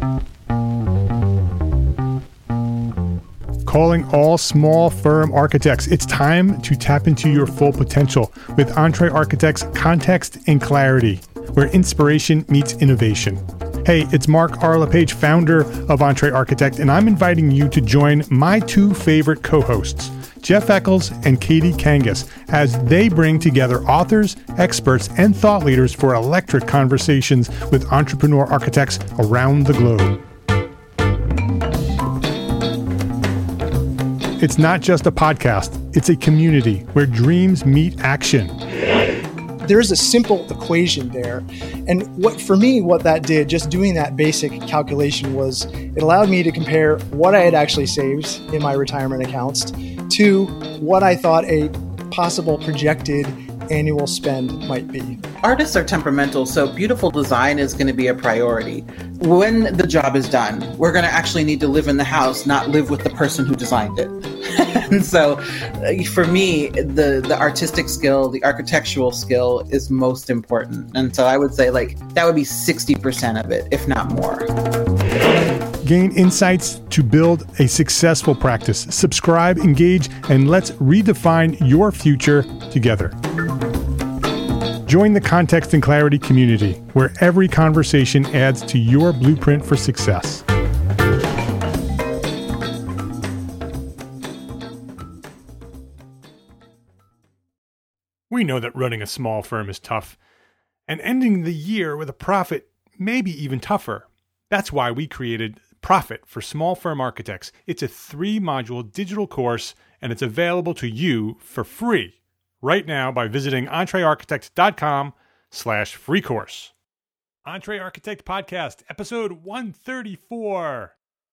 Calling all small firm architects. It's time to tap into your full potential with EntreArchitect's Context and Clarity, where inspiration meets innovation. Hey, it's Mark R. LePage, founder of EntreArchitect, and I'm inviting you to join my two favorite co-hosts, Jeff Eccles and Katie Kangas, as they bring together authors, experts, and thought leaders for electric conversations with entrepreneur architects around the globe. It's not just a podcast, it's a community where dreams meet action. There's a simple equation there. And what that did, just doing that basic calculation, was it allowed me to compare what I had actually saved in my retirement accounts to what I thought a possible projected annual spend might be. Artists are temperamental, so beautiful design is going to be a priority. When the job is done, we're going to actually need to live in the house, not live with the person who designed it. And so for me, the artistic skill, the architectural skill is most important. And so I would say that would be 60% of it, if not more. Gain insights to build a successful practice. Subscribe, engage, and let's redefine your future together. Join the Context and Clarity community, where every conversation adds to your blueprint for success. We know that running a small firm is tough, and ending the year with a profit may be even tougher. That's why we created Profit for Small Firm Architects. It's a 3-module digital course, and it's available to you for free right now by visiting entrearchitect.com/free course. EntreArchitect Podcast, episode 134.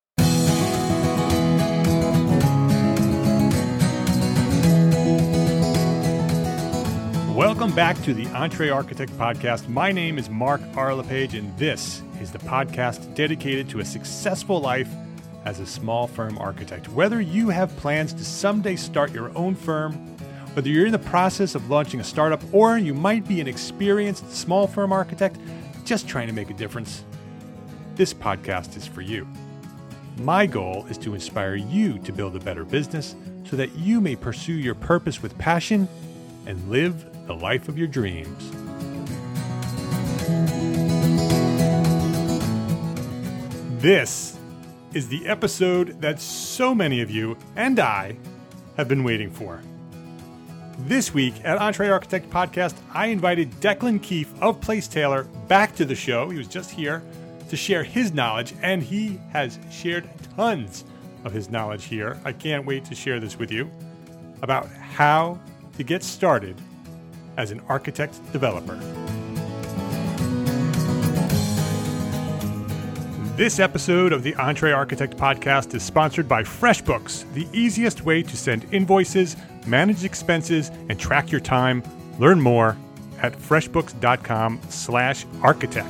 Welcome back to the EntreArchitect Podcast. My name is Mark R. LePage, and this is the podcast dedicated to a successful life as a small firm architect. Whether you have plans to someday start your own firm, whether you're in the process of launching a startup, or you might be an experienced small firm architect just trying to make a difference, this podcast is for you. My goal is to inspire you to build a better business so that you may pursue your purpose with passion and live the life of your dreams. This is the episode that so many of you and I have been waiting for. This week at EntreArchitect Podcast, I invited Declan Keefe of Placetailor back to the show. He was just here to share his knowledge, and he has shared tons of his knowledge here. I can't wait to share this with you about how to get started as an architect developer. This episode of the EntreArchitect Podcast is sponsored by FreshBooks, the easiest way to send invoices, manage expenses, and track your time. Learn more at freshbooks.com/architect.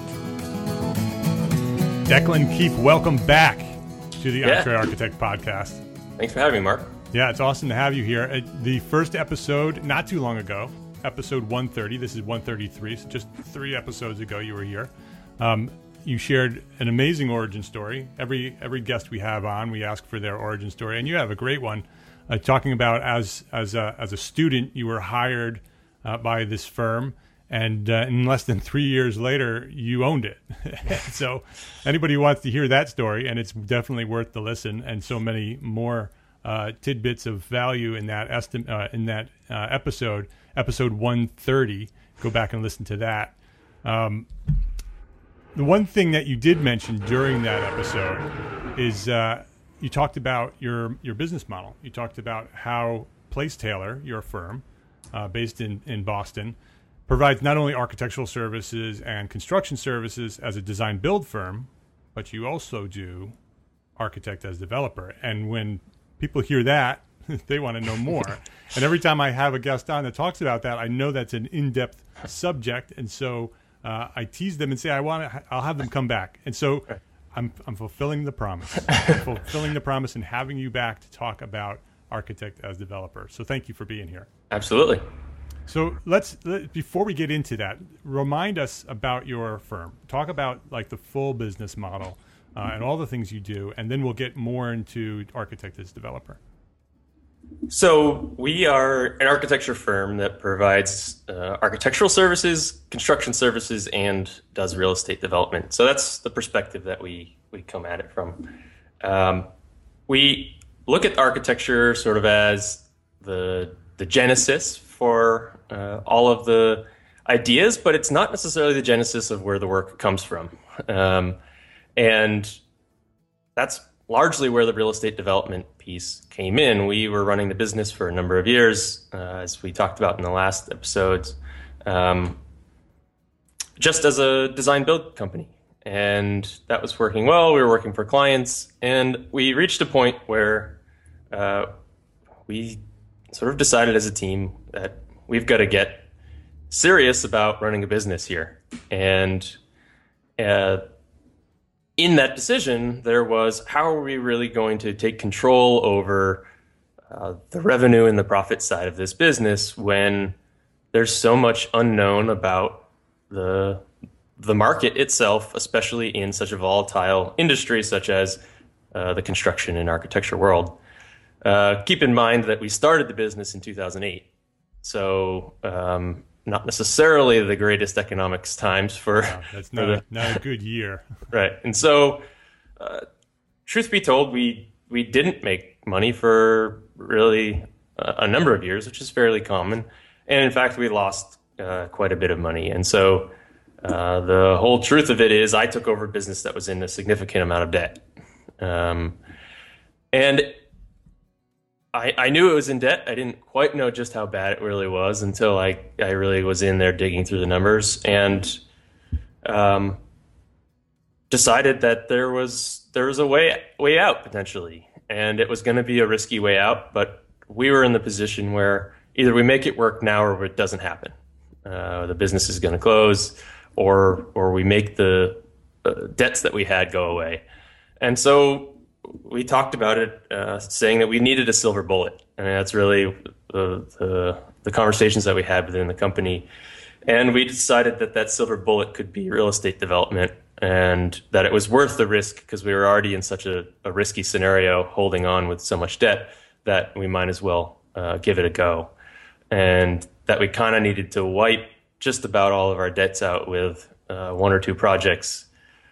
Declan Keefe, welcome back to the EntreArchitect Podcast. Thanks for having me, Mark. Yeah, it's awesome to have you here. The first episode, not too long ago, episode 130. This is 133, so just 3 episodes ago you were here. You shared an amazing origin story. Every guest we have on, we ask for their origin story, and you have a great one, talking about as a student you were hired by this firm, and in less than 3 years later you owned it. So anybody who wants to hear that story, and it's definitely worth the listen, and so many more tidbits of value in that episode 130. Go back and listen to that. The one thing that you did mention during that episode is you talked about your business model. You talked about how Placetailor, your firm, based in Boston, provides not only architectural services and construction services as a design build firm, but you also do architect as developer. And when people hear that, they want to know more. And every time I have a guest on that talks about that, I know that's an in-depth subject. And so I tease them and say, I'll have them come back. And so I'm fulfilling the promise. I'm fulfilling the promise and having you back to talk about architect as developer. So thank you for being here. Absolutely. So before we get into that, remind us about your firm. Talk about like the full business model and all the things you do, and then we'll get more into architect as developer. So we are an architecture firm that provides architectural services, construction services, and does real estate development. So that's the perspective that we come at it from. We look at architecture sort of as the genesis for all of the ideas, but it's not necessarily the genesis of where the work comes from. And that's largely where the real estate development piece came in. We were running the business for a number of years, as we talked about in the last episodes, just as a design build company. And that was working well. We were working for clients, and we reached a point where we sort of decided as a team that we've got to get serious about running a business here. And in that decision, there was, how are we really going to take control over the revenue and the profit side of this business when there's so much unknown about the market itself, especially in such a volatile industry such as the construction and architecture world. Keep in mind that we started the business in 2008. So not necessarily the greatest economics times for... Wow, that's not a good year. Right. And so, truth be told, we didn't make money for really a number of years, which is fairly common. And in fact, we lost quite a bit of money. And so the whole truth of it is I took over a business that was in a significant amount of debt. And I knew it was in debt. I didn't quite know just how bad it really was until I really was in there digging through the numbers and decided that there was a way out potentially, and it was going to be a risky way out. But we were in the position where either we make it work now or it doesn't happen. The business is going to close, or we make the debts that we had go away, and so we talked about it, saying that we needed a silver bullet. I mean, that's really the conversations that we had within the company. And we decided that silver bullet could be real estate development, and that it was worth the risk because we were already in such a risky scenario holding on with so much debt that we might as well give it a go. And that we kind of needed to wipe just about all of our debts out with one or two projects.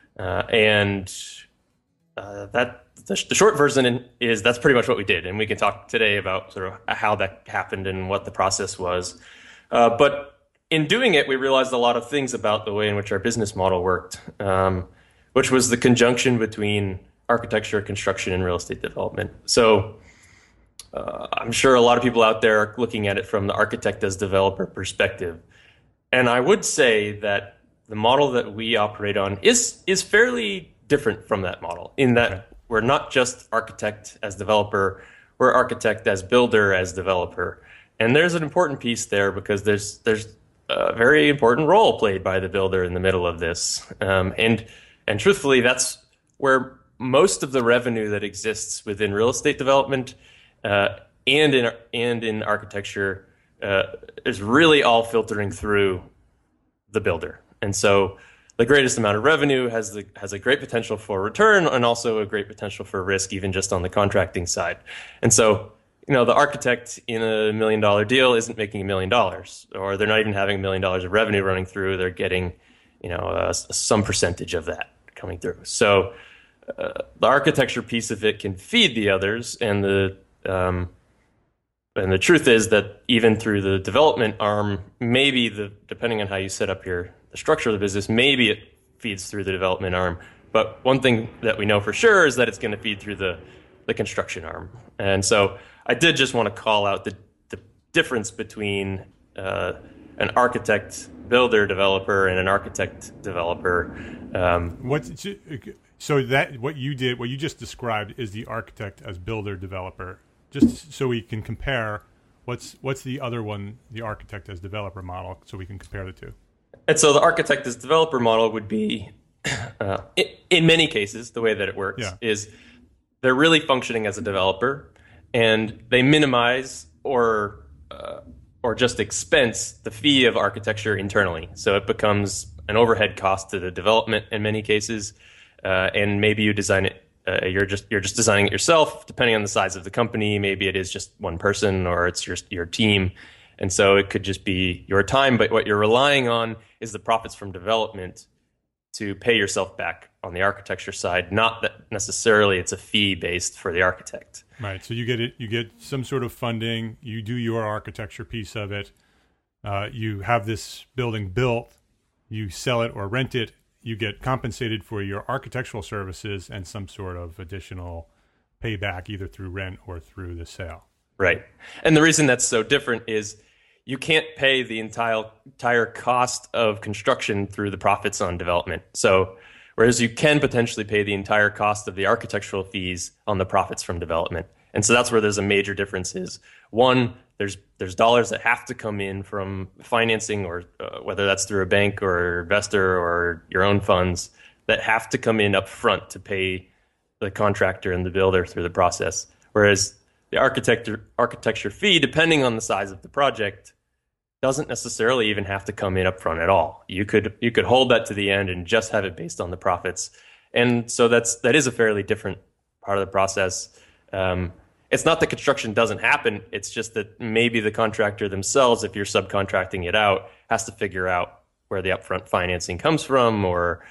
The short version is that's pretty much what we did. And we can talk today about sort of how that happened and what the process was. But in doing it, we realized a lot of things about the way in which our business model worked, which was the conjunction between architecture, construction, and real estate development. So I'm sure a lot of people out there are looking at it from the architect as developer perspective. And I would say that the model that we operate on is fairly different from that model in that we're not just architect as developer, we're architect as builder as developer. And there's an important piece there because there's a very important role played by the builder in the middle of this. And truthfully, that's where most of the revenue that exists within real estate development and in architecture is really all filtering through the builder. And so the greatest amount of revenue has a great potential for return and also a great potential for risk, even just on the contracting side. And so, the architect in $1 million deal isn't making $1 million, or they're not even having $1 million of revenue running through. They're getting, some percentage of that coming through. So the architecture piece of it can feed the others, and the truth is that even through the development arm, maybe depending on how you set up the structure of the business, maybe it feeds through the development arm. But one thing that we know for sure is that it's going to feed through the construction arm. And so I did just want to call out the difference between an architect builder developer and an architect developer. What you just described is the architect as builder developer. Just so we can compare, what's the other one, the architect as developer model, so we can compare the two. And so the architect as developer model would be, in many cases, the way that it works is they're really functioning as a developer, and they minimize or just expense the fee of architecture internally. So it becomes an overhead cost to the development in many cases, and maybe you design it. You're just designing it yourself, depending on the size of the company. Maybe it is just one person, or it's your team, and so it could just be your time. But what you're relying on is the profits from development to pay yourself back on the architecture side. Not that necessarily it's a fee based for the architect. Right. So you get some sort of funding. You do your architecture piece of it. You have this building built. You sell it or rent it. You get compensated for your architectural services and some sort of additional payback, either through rent or through the sale. Right. And the reason that's so different is you can't pay the entire cost of construction through the profits on development. So whereas you can potentially pay the entire cost of the architectural fees on the profits from development. And so that's where there's a major difference is, one, there's dollars that have to come in from financing, or whether that's through a bank or investor or your own funds, that have to come in up front to pay the contractor and the builder through the process. Whereas the architecture fee, depending on the size of the project, doesn't necessarily even have to come in up front at all. You could hold that to the end and just have it based on the profits. And so that is a fairly different part of the process. It's not that construction doesn't happen. It's just that maybe the contractor themselves, if you're subcontracting it out, has to figure out where the upfront financing comes from, or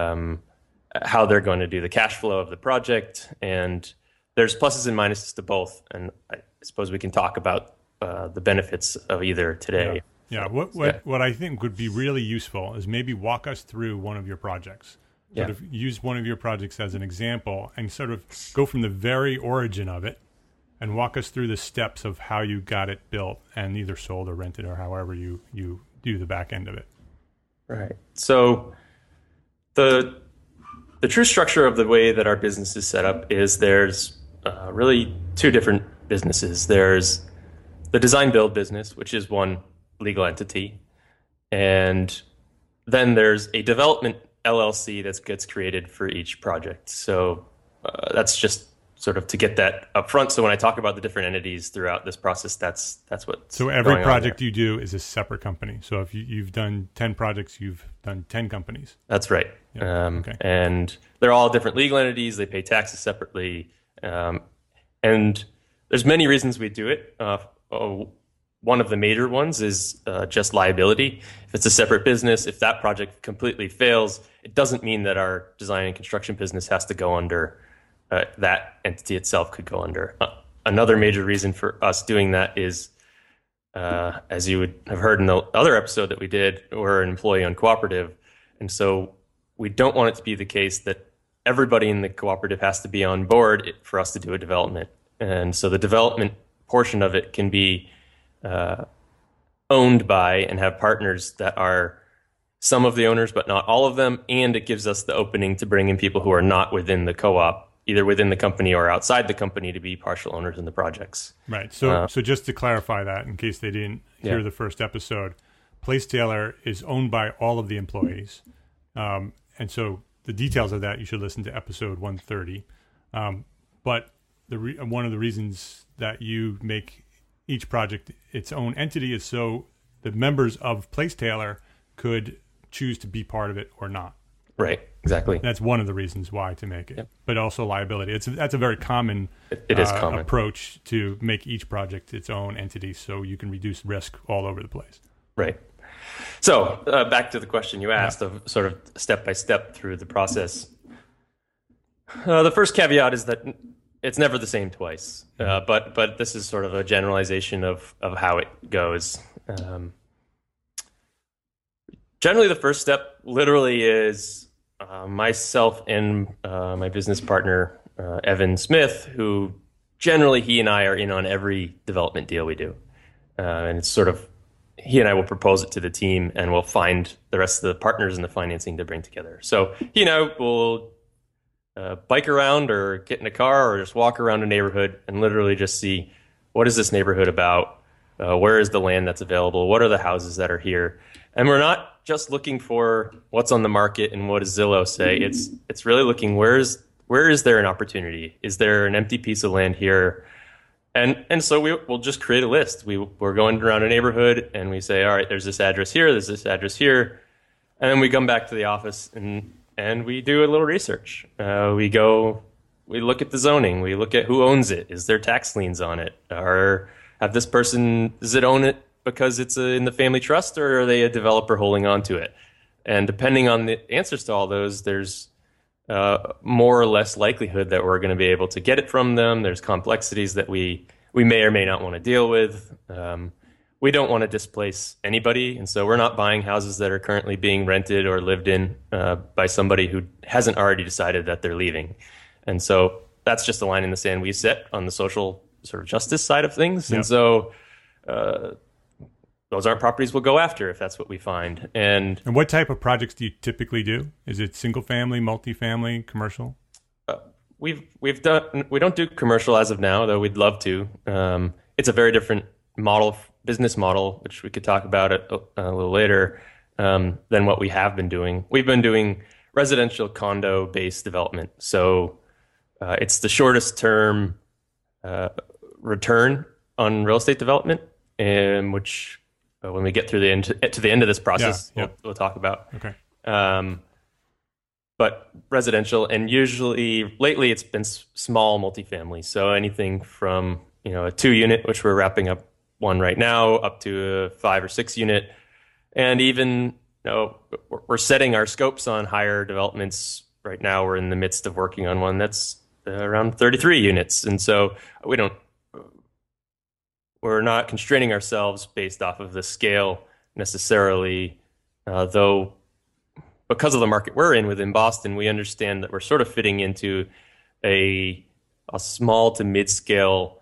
how they're going to do the cash flow of the project. And there's pluses and minuses to both. And I suppose we can talk about the benefits of either today. Yeah. What I think would be really useful is maybe walk us through one of your projects. Sort of use one of your projects as an example and sort of go from the very origin of it and walk us through the steps of how you got it built and either sold or rented, or however you do the back end of it. Right. So the true structure of the way that our business is set up is there's really two different businesses. There's the design build business, which is one legal entity, and then there's a development LLC that gets created for each project. So that's just sort of to get that up front. So when I talk about the different entities throughout this process, that's what. So every project you do is a separate company. So if you've done 10 projects, you've done 10 companies. That's right. Yeah. Okay. And they're all different legal entities. They pay taxes separately. And there's many reasons we do it. One of the major ones is just liability. If it's a separate business, if that project completely fails, it doesn't mean that our design and construction business has to go under. That entity itself could go under. Another major reason for us doing that is, as you would have heard in the other episode that we did, we're an employee-owned cooperative. And so we don't want it to be the case that everybody in the cooperative has to be on board for us to do a development. And so the development portion of it can be owned by and have partners that are some of the owners, but not all of them. And it gives us the opening to bring in people who are not within the co-op, either within the company or outside the company, to be partial owners in the projects. Right. So just to clarify that, in case they didn't hear the first episode, Placetailor is owned by all of the employees. And so the details of that, you should listen to episode 130. But one of the reasons that you make each project its own entity is so the members of Placetailor could choose to be part of it or not. Right, exactly. That's one of the reasons why to make it, but also liability. That's a very common, it is common approach to make each project its own entity, so you can reduce risk all over the place. Right. So back to the question you asked of sort of step by step through the process. The first caveat is that it's never the same twice, but this is sort of a generalization of how it goes. Generally, the first step literally is myself and my business partner, Evan Smith, who generally he and I are in on every development deal we do. And it's sort of, he and I will propose it to the team and we'll find the rest of the partners in the financing to bring together. So he and I will bike around or get in a car or just walk around a neighborhood and literally just see, what is this neighborhood about? Where is the land that's available? What are the houses that are here? And we're not just looking for what's on the market and what does Zillow say. It's really looking, where is there an opportunity? Is there an empty piece of land here? And so we'll just create a list. We're going around a neighborhood and we say, all right, there's this address here, there's this address here. And then we come back to the office and and we do a little research. We look at the zoning. We look at who owns it. Is there tax liens on it? Or does it own it because it's in the family trust, or are they a developer holding on to it? And depending on the answers to all those, there's more or less likelihood that we're going to be able to get it from them. There's complexities that we may or may not want to deal with. We don't want to displace anybody, and so we're not buying houses that are currently being rented or lived in by somebody who hasn't already decided that they're leaving. And so that's just a line in the sand we set on the social sort of justice side of things. Yep. And so those aren't properties we'll go after if that's what we find. And what type of projects do you typically do? Is it single family, multifamily, commercial? We don't do commercial as of now, though we'd love to. It's a very different business model, which we could talk about a little later, than what we have been doing. We've been doing residential condo-based development. So it's the shortest term return on real estate development, and which when we get to the end of this process, we'll talk about. Okay. But residential, and usually lately it's been small multifamily. So anything from a 2-unit, which we're wrapping up one right now, up to a 5 or 6 unit, and even we're setting our scopes on higher developments right now. We're in the midst of working on one that's around 33 units, and so we're not constraining ourselves based off of the scale necessarily, though because of the market we're in within Boston, we understand that we're sort of fitting into a small to mid-scale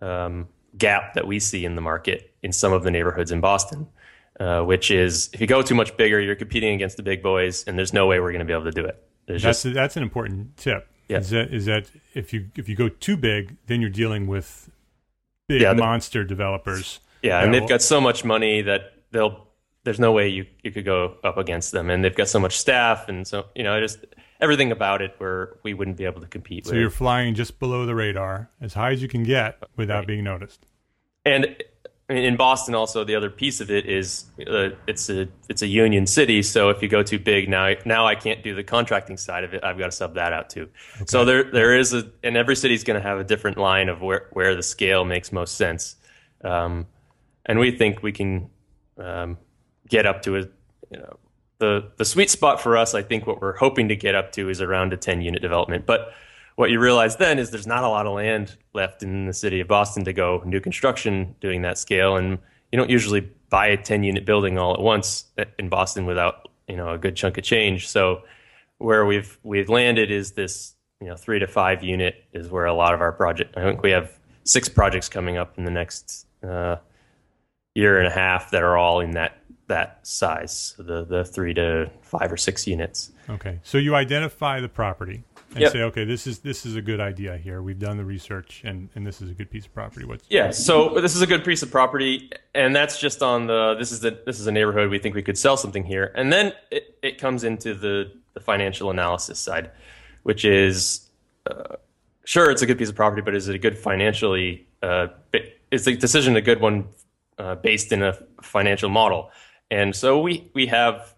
gap that we see in the market in some of the neighborhoods in Boston, which is if you go too much bigger, you're competing against the big boys, and there's no way we're going to be able to do it. That's an important tip. Yeah. Is that if you go too big, then you're dealing with big monster developers. Yeah, and they've got so much money that there's no way you could go up against them, and they've got so much staff, and so just everything about it where we wouldn't be able to compete. So you're flying just below the radar, as high as you can get without being noticed. And in Boston, also the other piece of it is it's a union city. So if you go too big, now I can't do the contracting side of it. I've got to sub that out too. Okay. So there is and every city's going to have a different line of where the scale makes most sense. And we think we can get up to the sweet spot for us. I think what we're hoping to get up to is around a 10-unit development. But what you realize then is there's not a lot of land left in the city of Boston to go new construction doing that scale, and you don't usually buy a 10-unit building all at once in Boston without a good chunk of change. So where we've landed is this 3 to 5 unit is where a lot of our project. I think we have 6 projects coming up in the next year and a half that are all in that size, so the 3 to 5 or 6 units. Okay, so you identify the property and Yep. say, okay, this is a good idea here. We've done the research, and this is a good piece of property. So this is a good piece of property, and that's just on this is a neighborhood we think we could sell something here, and then it comes into the financial analysis side, which is sure it's a good piece of property, but is it a good financially? Is the decision a good one based in a financial model? And so we have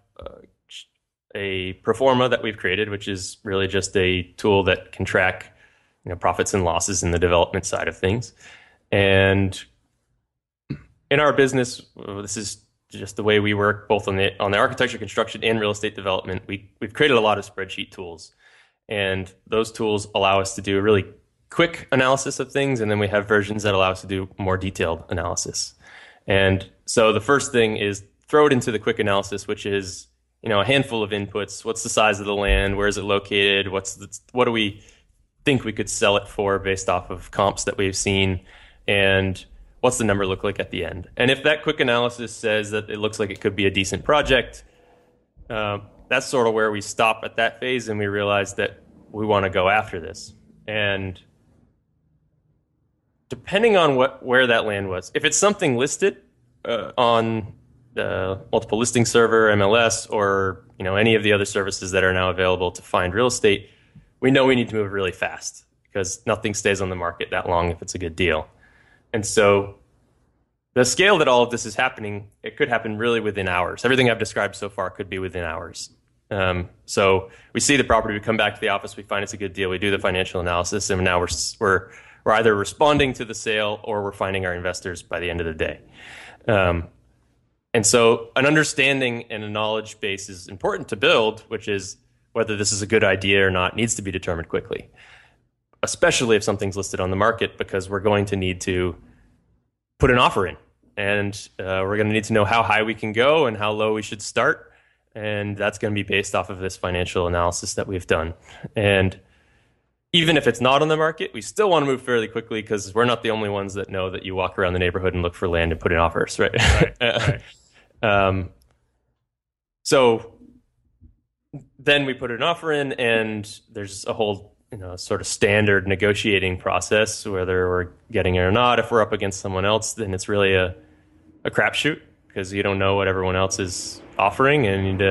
a pro forma that we've created, which is really just a tool that can track profits and losses in the development side of things. And in our business, this is just the way we work, both on the architecture, construction, and real estate development. We've created a lot of spreadsheet tools, and those tools allow us to do a really quick analysis of things, and then we have versions that allow us to do more detailed analysis. And so the first thing is throw it into the quick analysis, which is a handful of inputs. What's the size of the land? Where is it located? What do we think we could sell it for based off of comps that we've seen? And what's the number look like at the end? And if that quick analysis says that it looks like it could be a decent project, that's sort of where we stop at that phase, and we realize that we want to go after this. And depending on where that land was, if it's something listed on the multiple listing server, MLS, or any of the other services that are now available to find real estate, we know we need to move really fast because nothing stays on the market that long if it's a good deal. And so the scale that all of this is happening, it could happen really within hours. Everything I've described so far could be within hours. So we see the property, we come back to the office, we find it's a good deal, we do the financial analysis, and now we're either responding to the sale or we're finding our investors by the end of the day. And so an understanding and a knowledge base is important to build, which is whether this is a good idea or not needs to be determined quickly, especially if something's listed on the market, because we're going to need to put an offer in. And we're going to need to know how high we can go and how low we should start. And that's going to be based off of this financial analysis that we've done. And even if it's not on the market, we still want to move fairly quickly because we're not the only ones that know that you walk around the neighborhood and look for land and put in offers, right? Right. So then we put an offer in, and there's a whole sort of standard negotiating process, whether we're getting it or not. If we're up against someone else, then it's really a crapshoot because you don't know what everyone else is offering. And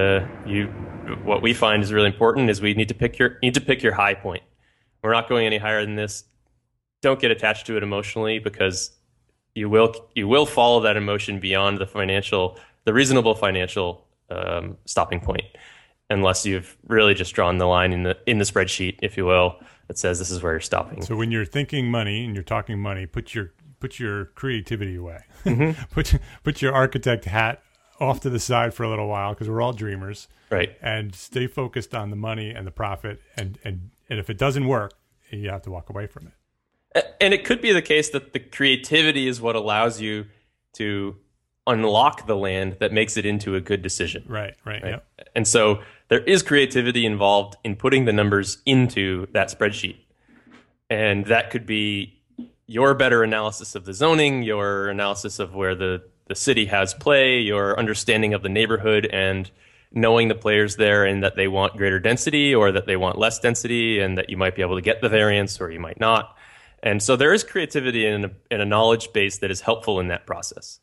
what we find is really important is we need to pick your high point. We're not going any higher than this. Don't get attached to it emotionally, because you will follow that emotion beyond the reasonable financial stopping point, unless you've really just drawn the line in the spreadsheet, if you will, that says this is where you're stopping. So when you're thinking money and you're talking money, put your creativity away. Mm-hmm. put your architect hat off to the side for a little while, because we're all dreamers, right? And stay focused on the money and the profit. And if it doesn't work, you have to walk away from it. And it could be the case that the creativity is what allows you to unlock the land that makes it into a good decision. Right. Yep. And so there is creativity involved in putting the numbers into that spreadsheet. And that could be your better analysis of the zoning, your analysis of where the city has play, your understanding of the neighborhood and knowing the players there and that they want greater density or that they want less density and that you might be able to get the variance or you might not. And so there is creativity in a knowledge base that is helpful in that process.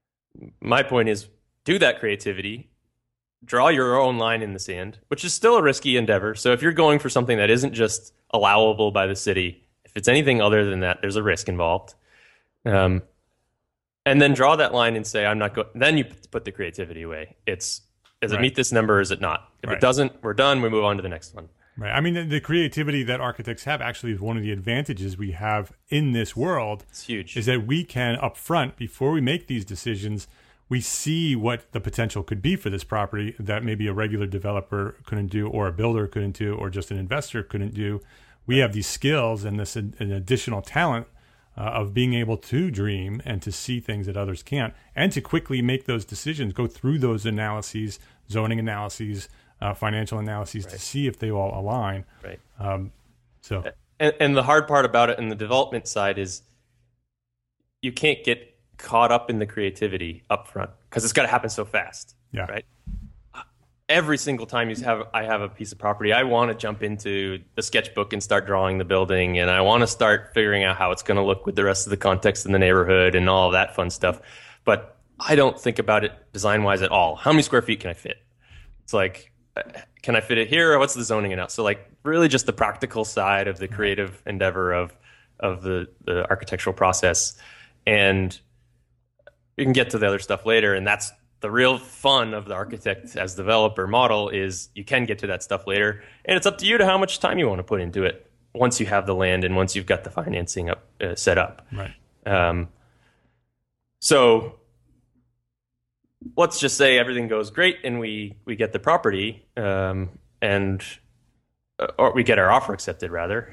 My point is, do that creativity, draw your own line in the sand, which is still a risky endeavor. So if you're going for something that isn't just allowable by the city, if it's anything other than that, there's a risk involved. And then draw that line and say, I'm not going. Then you put the creativity away. Does it meet this number or is it not? If it doesn't, we're done. We move on to the next one. Right. I mean, the creativity that architects have actually is one of the advantages we have in this world. It's huge. Is that we can upfront, before we make these decisions, we see what the potential could be for this property that maybe a regular developer couldn't do, or a builder couldn't do, or just an investor couldn't do. We have these skills and an additional talent of being able to dream and to see things that others can't, and to quickly make those decisions, go through those analyses, zoning analyses, financial analyses, to see if they all align. Right. And the hard part about it in the development side is you can't get caught up in the creativity up front because it's got to happen so fast. Yeah. Right. Every single time I have a piece of property, I want to jump into the sketchbook and start drawing the building, and I want to start figuring out how it's going to look with the rest of the context in the neighborhood and all of that fun stuff. But I don't think about it design-wise at all. How many square feet can I fit? It's like, can I fit it here? Or what's the zoning and out? So like really just the practical side of the creative endeavor of the architectural process. And you can get to the other stuff later, and that's the real fun of the architect as developer model is you can get to that stuff later, and it's up to you to how much time you want to put into it once you have the land and once you've got the financing set up. Right. So let's just say everything goes great and we get the property or we get our offer accepted rather.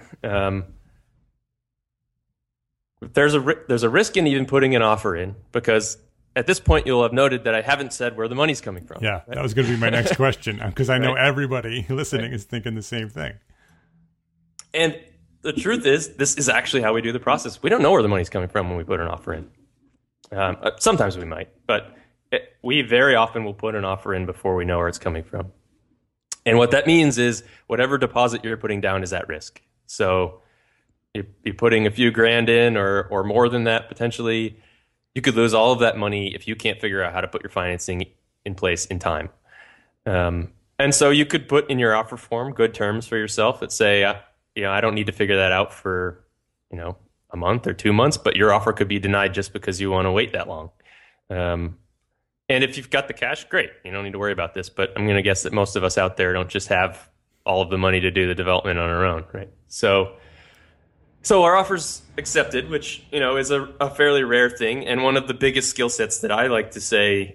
There's a risk in even putting an offer in, because at this point, you'll have noted that I haven't said where the money's coming from. Yeah, that was going to be my next question, because I know everybody listening is thinking the same thing. And the truth is, this is actually how we do the process. We don't know where the money's coming from when we put an offer in. Sometimes we might, but we very often will put an offer in before we know where it's coming from. And what that means is whatever deposit you're putting down is at risk. So you're putting a few grand in or more than that potentially. You could lose all of that money if you can't figure out how to put your financing in place in time. And so you could put in your offer form good terms for yourself that say, I don't need to figure that out for, a month or 2 months, but your offer could be denied just because you want to wait that long. And And if you've got the cash, great. You don't need to worry about this. But I'm going to guess that most of us out there don't just have all of the money to do the development on our own, right? So our offer's accepted, which, is a fairly rare thing. And one of the biggest skill sets that I like to say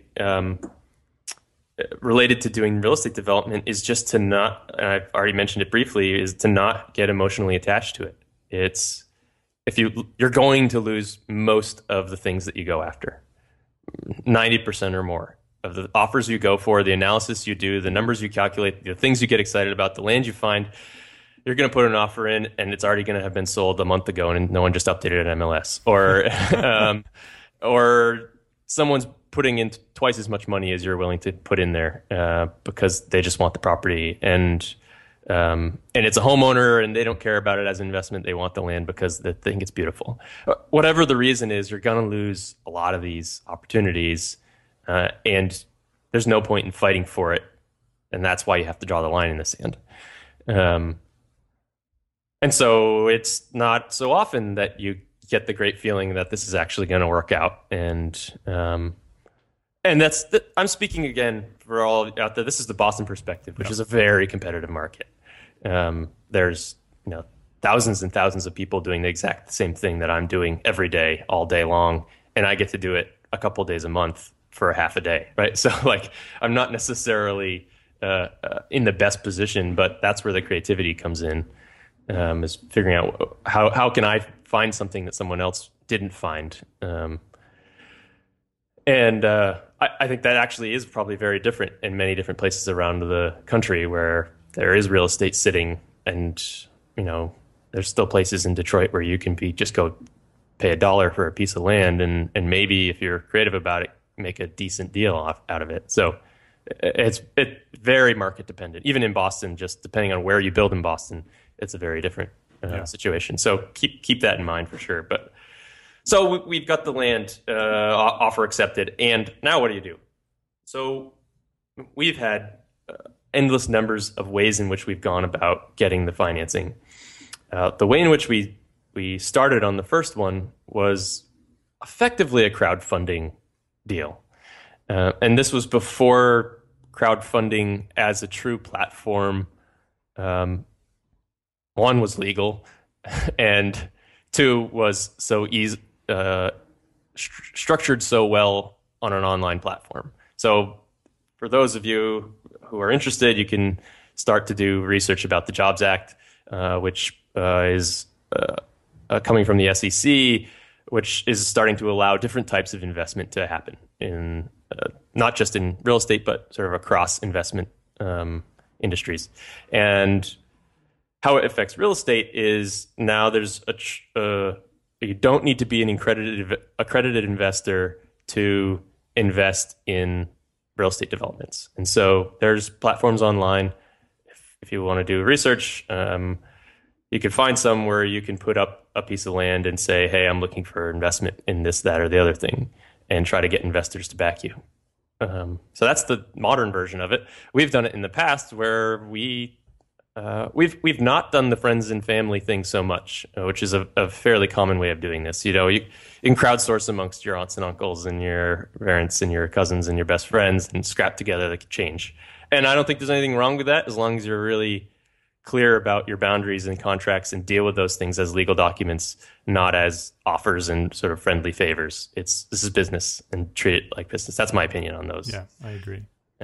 related to doing real estate development is just to not, and I've already mentioned it briefly, is to not get emotionally attached to it. It's, if you're going to lose most of the things that you go after, 90% or more of the offers you go for, the analysis you do, the numbers you calculate, the things you get excited about, the land you find, you're going to put an offer in and it's already going to have been sold a month ago and no one just updated it at MLS. Or someone's putting in twice as much money as you're willing to put in there because they just want the property. And it's a homeowner and they don't care about it as an investment. They want the land because they think it's beautiful. Whatever the reason is, you're going to lose a lot of these opportunities and there's no point in fighting for it. And that's why you have to draw the line in the sand. And so it's not so often that you get the great feeling that this is actually going to work out. And that's, I'm speaking again for all out there. This is the Boston perspective, which is a very competitive market. There's, thousands and thousands of people doing the exact same thing that I'm doing every day, all day long. And I get to do it a couple of days a month for half a day, right? So I'm not necessarily in the best position, but that's where the creativity comes in. Is figuring out how can I find something that someone else didn't find. I think that actually is probably very different in many different places around the country where there is real estate sitting and, there's still places in Detroit where you can just go pay $1 for a piece of land and maybe if you're creative about it, make a decent deal out of it. So it's very market dependent. Even in Boston, just depending on where you build in Boston, it's a very different situation. So keep that in mind for sure. But so we've got the land offer accepted, and now what do you do? So we've had endless numbers of ways in which we've gone about getting the financing. The way in which we started on the first one was effectively a crowdfunding deal, and this was before crowdfunding as a true platform. One was legal, and two was so easy, structured so well on an online platform. So for those of you who are interested, you can start to do research about the Jobs Act, which is coming from the SEC, which is starting to allow different types of investment to happen in not just in real estate, but sort of across investment industries. And how it affects real estate is now there's you don't need to be an accredited investor to invest in real estate developments. And so there's platforms online. If you want to do research, you can find some where you can put up a piece of land and say, hey, I'm looking for investment in this, that, or the other thing, and try to get investors to back you. So that's the modern version of it. We've done it in the past where we've not done the friends and family thing so much, which is a fairly common way of doing this. You can crowdsource amongst your aunts and uncles and your parents and your cousins and your best friends and scrap together the change. And I don't think there's anything wrong with that as long as you're really clear about your boundaries and contracts and deal with those things as legal documents, not as offers and sort of friendly favors. This is business and treat it like business. That's my opinion on those. Yeah, I agree.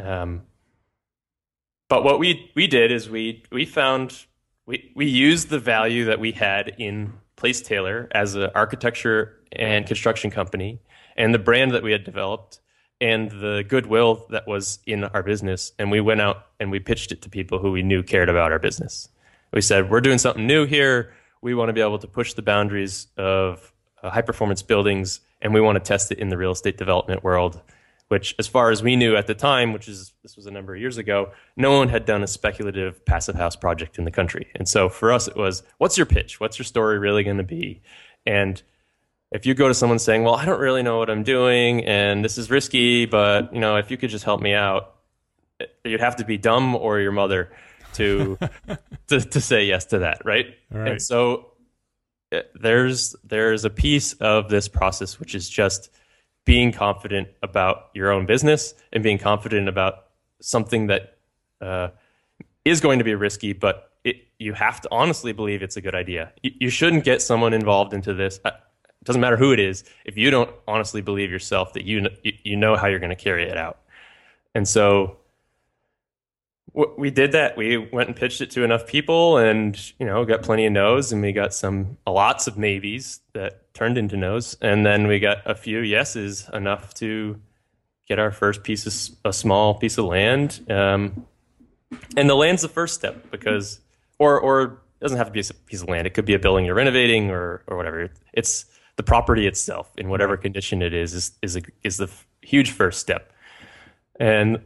But what we did is we found we used the value that we had in Placetailor as an architecture and construction company and the brand that we had developed and the goodwill that was in our business. And we went out and we pitched it to people who we knew cared about our business. We said, we're doing something new here. We want to be able to push the boundaries of high performance buildings, and we want to test it in the real estate development world, which as far as we knew at the time, this was a number of years ago, no one had done a speculative passive house project in the country. And so for us, it was, what's your pitch? What's your story really going to be? And if you go to someone saying, well, I don't really know what I'm doing and this is risky, but if you could just help me out, you'd have to be dumb or your mother to say yes to that, right? Right. And so there's a piece of this process which is just being confident about your own business and being confident about something that is going to be risky, but you have to honestly believe it's a good idea. You shouldn't get someone involved into this. It doesn't matter who it is, if you don't honestly believe yourself that you know how you're going to carry it out. And so we did that. We went and pitched it to enough people, and got plenty of no's, and we got lots of maybes that turned into no's, and then we got a few yeses, enough to get our first a small piece of land. And the land's the first step, because, or it doesn't have to be a piece of land. It could be a building you're renovating or whatever. It's the property itself, in whatever condition it is the huge first step. And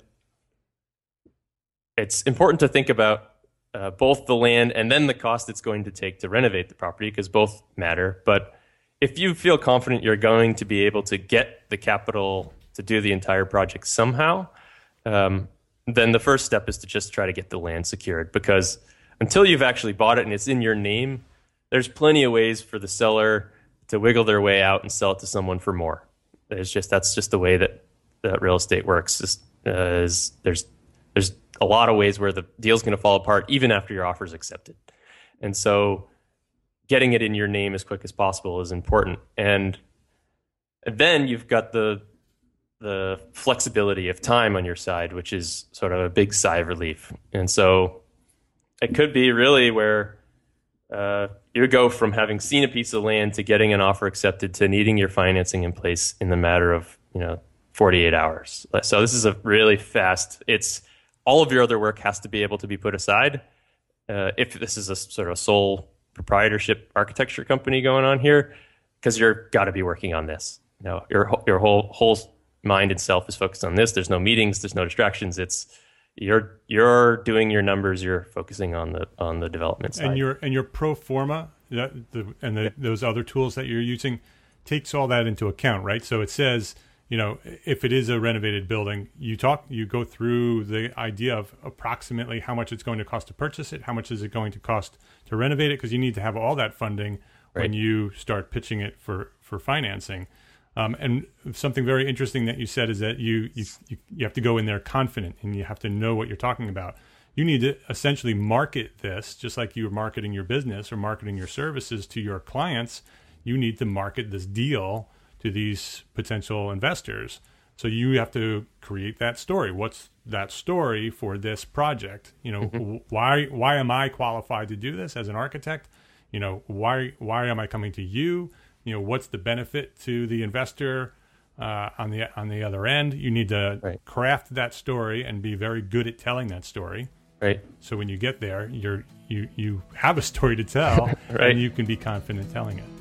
it's important to think about both the land and then the cost it's going to take to renovate the property, because both matter. But if you feel confident you're going to be able to get the capital to do the entire project somehow, then the first step is to just try to get the land secured, because until you've actually bought it and it's in your name, there's plenty of ways for the seller to wiggle their way out and sell it to someone for more. That's just the way that real estate works. There's a lot of ways where the deal's going to fall apart even after your offer is accepted. And so getting it in your name as quick as possible is important. And then you've got the flexibility of time on your side, which is sort of a big sigh of relief. And so it could be really where you go from having seen a piece of land to getting an offer accepted to needing your financing in place in the matter of 48 hours. So this is a really fast. It's all of your other work has to be able to be put aside. If this is a sort of sole proprietorship architecture company going on here, because you're got to be working on this. Your whole mind and self is focused on this. There's no meetings. There's no distractions. It's you're doing your numbers. You're focusing on the development side. And your pro forma those other tools that you're using takes all that into account, right? So it says, if it is a renovated building, you go through the idea of approximately how much it's going to cost to purchase it, how much is it going to cost to renovate it, because you need to have all that funding when you start pitching it for financing. And something very interesting that you said is that you have to go in there confident, and you have to know what you're talking about. You need to essentially market this just like you're marketing your business or marketing your services to your clients. You need to market this deal to these potential investors. So you have to create that story. What's that story for this project? Why am I qualified to do this as an architect? Why am I coming to you? What's the benefit to the investor on the other end? You need to craft that story and be very good at telling that story. Right. So when you get there, you have a story to tell, and you can be confident telling it.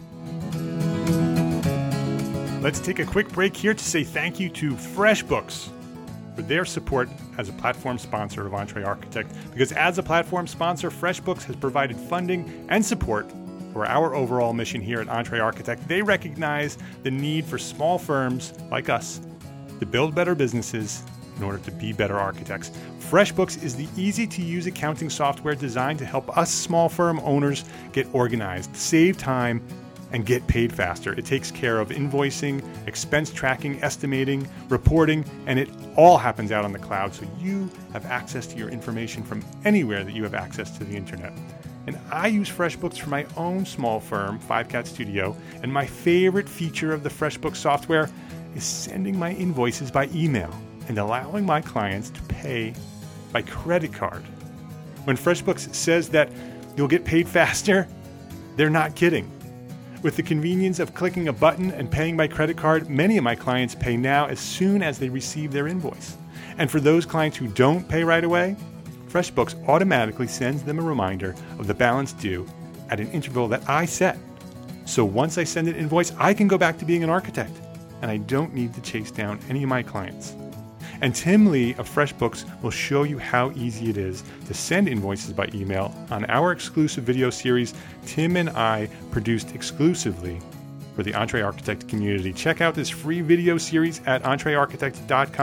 Let's take a quick break here to say thank you to FreshBooks for their support as a platform sponsor of Entre Architect, because as a platform sponsor, FreshBooks has provided funding and support for our overall mission here at Entre Architect. They recognize the need for small firms like us to build better businesses in order to be better architects. FreshBooks is the easy-to-use accounting software designed to help us small firm owners get organized, save time, and get paid faster. It takes care of invoicing, expense tracking, estimating, reporting, and it all happens out on the cloud, so you have access to your information from anywhere that you have access to the internet. And I use FreshBooks for my own small firm, 5Cat Studio, and my favorite feature of the FreshBooks software is sending my invoices by email and allowing my clients to pay by credit card. When FreshBooks says that you'll get paid faster, they're not kidding. With the convenience of clicking a button and paying by credit card, many of my clients pay now as soon as they receive their invoice. And for those clients who don't pay right away, FreshBooks automatically sends them a reminder of the balance due at an interval that I set. So once I send an invoice, I can go back to being an architect, and I don't need to chase down any of my clients. And Tim Lee of FreshBooks will show you how easy it is to send invoices by email on our exclusive video series Tim and I produced exclusively for the Entre Architect community. Check out this free video series at entrearchitect.com.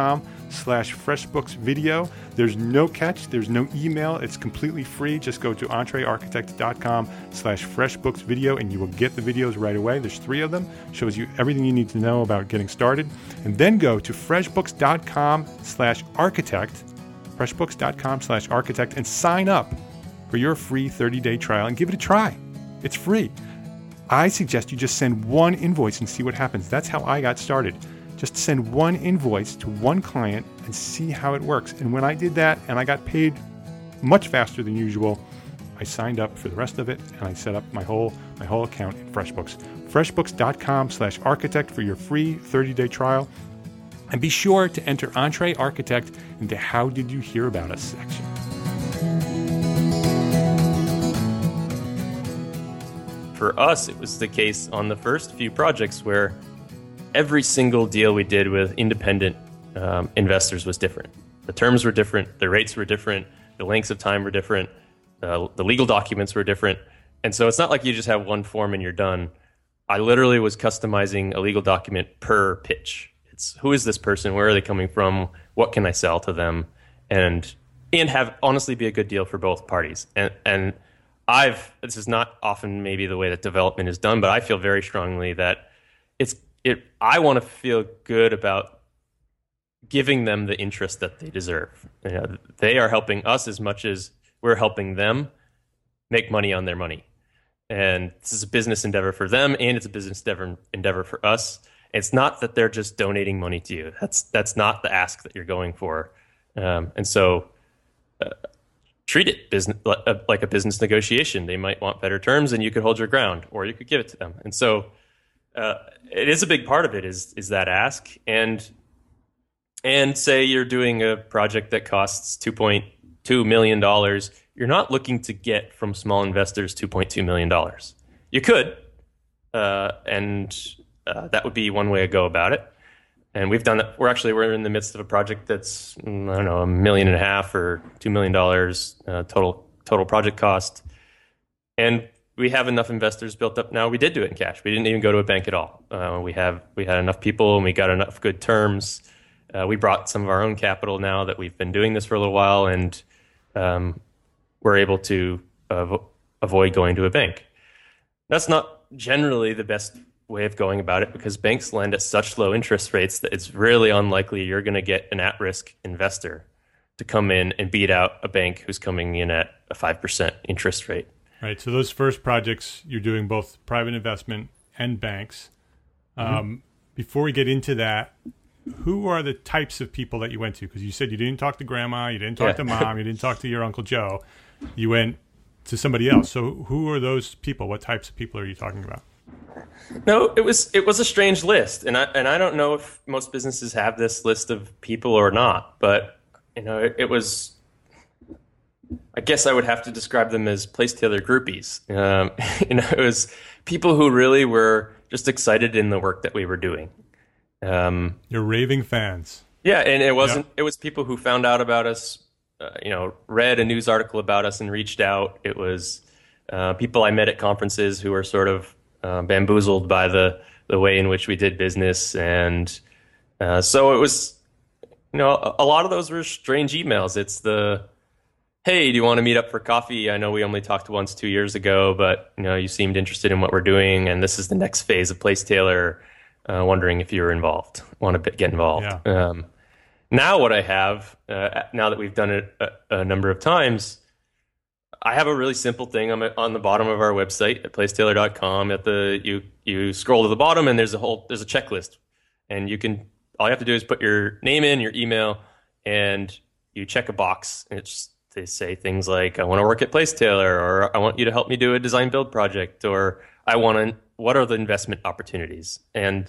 entrearchitect.com/FreshBooksVideo. There's no catch. There's no email. It's completely free. Just go to entrearchitect.com/FreshBooksVideo and you will get the videos right away. There's 3 of them. Shows you everything you need to know about getting started. And then go to FreshBooks.com/architect, FreshBooks.com/architect, and sign up for your free 30-day trial and give it a try. It's free. I suggest you just send one invoice and see what happens. That's how I got started. Just send one invoice to one client and see how it works. And when I did that and I got paid much faster than usual, I signed up for the rest of it and I set up my whole account in FreshBooks. FreshBooks.com/architect for your free 30-day trial. And be sure to enter EntreArchitect in the How Did You Hear About Us section. For us, it was the case on the first few projects where every single deal we did with independent investors was different. The terms were different, the rates were different, the lengths of time were different, the legal documents were different. And so it's not like you just have one form and you're done. I literally was customizing a legal document per pitch. It's who is this person? Where are they coming from? What can I sell to them? And have honestly be a good deal for both parties. And this is not often maybe the way that development is done, but I feel very strongly that I want to feel good about giving them the interest that they deserve. You know, they are helping us as much as we're helping them make money on their money. And this is a business endeavor for them, and it's a business endeavor for us. It's not that they're just donating money to you. That's not the ask that you're going for. And so treat it like a business negotiation. They might want better terms, and you could hold your ground, or you could give it to them. And so it is a big part of it is that ask. And say you're doing a project that costs $2.2 million, you're not looking to get from small investors $2.2 million. You could, and that would be one way to go about it. And we've done that. We're in the midst of a project that's, I don't know, $1.5 million or $2 million total project cost. And we have enough investors built up now. We did do it in cash. We didn't even go to a bank at all. We had enough people and we got enough good terms. We brought some of our own capital now that we've been doing this for a little while, and we're able to avoid going to a bank. That's not generally the best way of going about it, because banks lend at such low interest rates that it's really unlikely you're going to get an at-risk investor to come in and beat out a bank who's coming in at a 5% interest rate. Right. So those first projects, you're doing both private investment and banks. Before we get into that, who are the types of people that you went to? Because you said you didn't talk to grandma, you didn't talk to mom, you didn't talk to your Uncle Joe. You went to somebody else. So who are those people? What types of people are you talking about? No, it was a strange list, and I don't know if most businesses have this list of people or not, but it was. I guess I would have to describe them as Placetailor groupies. It was people who really were just excited in the work that we were doing. You're raving fans. Yeah, and it wasn't. Yeah. It was people who found out about us, read a news article about us and reached out. It was people I met at conferences who were sort of bamboozled by the way in which we did business, and so it was. A lot of those were strange emails. It's the, hey, do you want to meet up for coffee? I know we only talked once 2 years ago, but you seemed interested in what we're doing, and this is the next phase of Placetailor. Wondering if you're involved, want to get involved. Yeah. Now what I have, now that we've done it a number of times, I have a really simple thing on the bottom of our website at placetailor.com. You scroll to the bottom and there's a checklist, and all you have to do is put your name in, your email, and you check a box. And they say things like, I want to work at Placetailor, or I want you to help me do a design build project, or what are the investment opportunities? And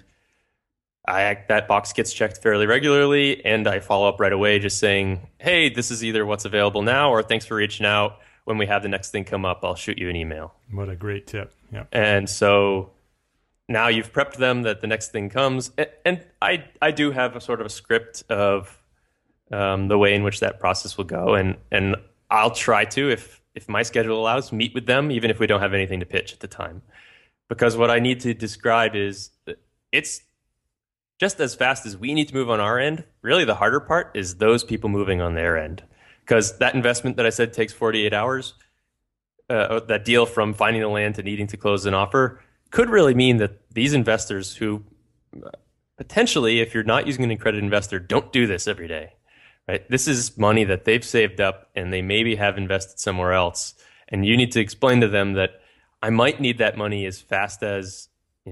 that box gets checked fairly regularly, and I follow up right away just saying, hey, this is either what's available now, or thanks for reaching out. When we have the next thing come up, I'll shoot you an email. What a great tip. Yeah. And so now you've prepped them that the next thing comes. And I do have a sort of a script of the way in which that process will go. And I'll try to, if my schedule allows, meet with them, even if we don't have anything to pitch at the time. Because what I need to describe is that it's just as fast as we need to move on our end, really the harder part is those people moving on their end. Because that investment that I said takes 48 hours, that deal from finding the land to needing to close an offer could really mean that these investors who potentially, if you're not using an accredited investor, don't do this every day, right? This is money that they've saved up and they maybe have invested somewhere else. And you need to explain to them that I might need that money as fast as,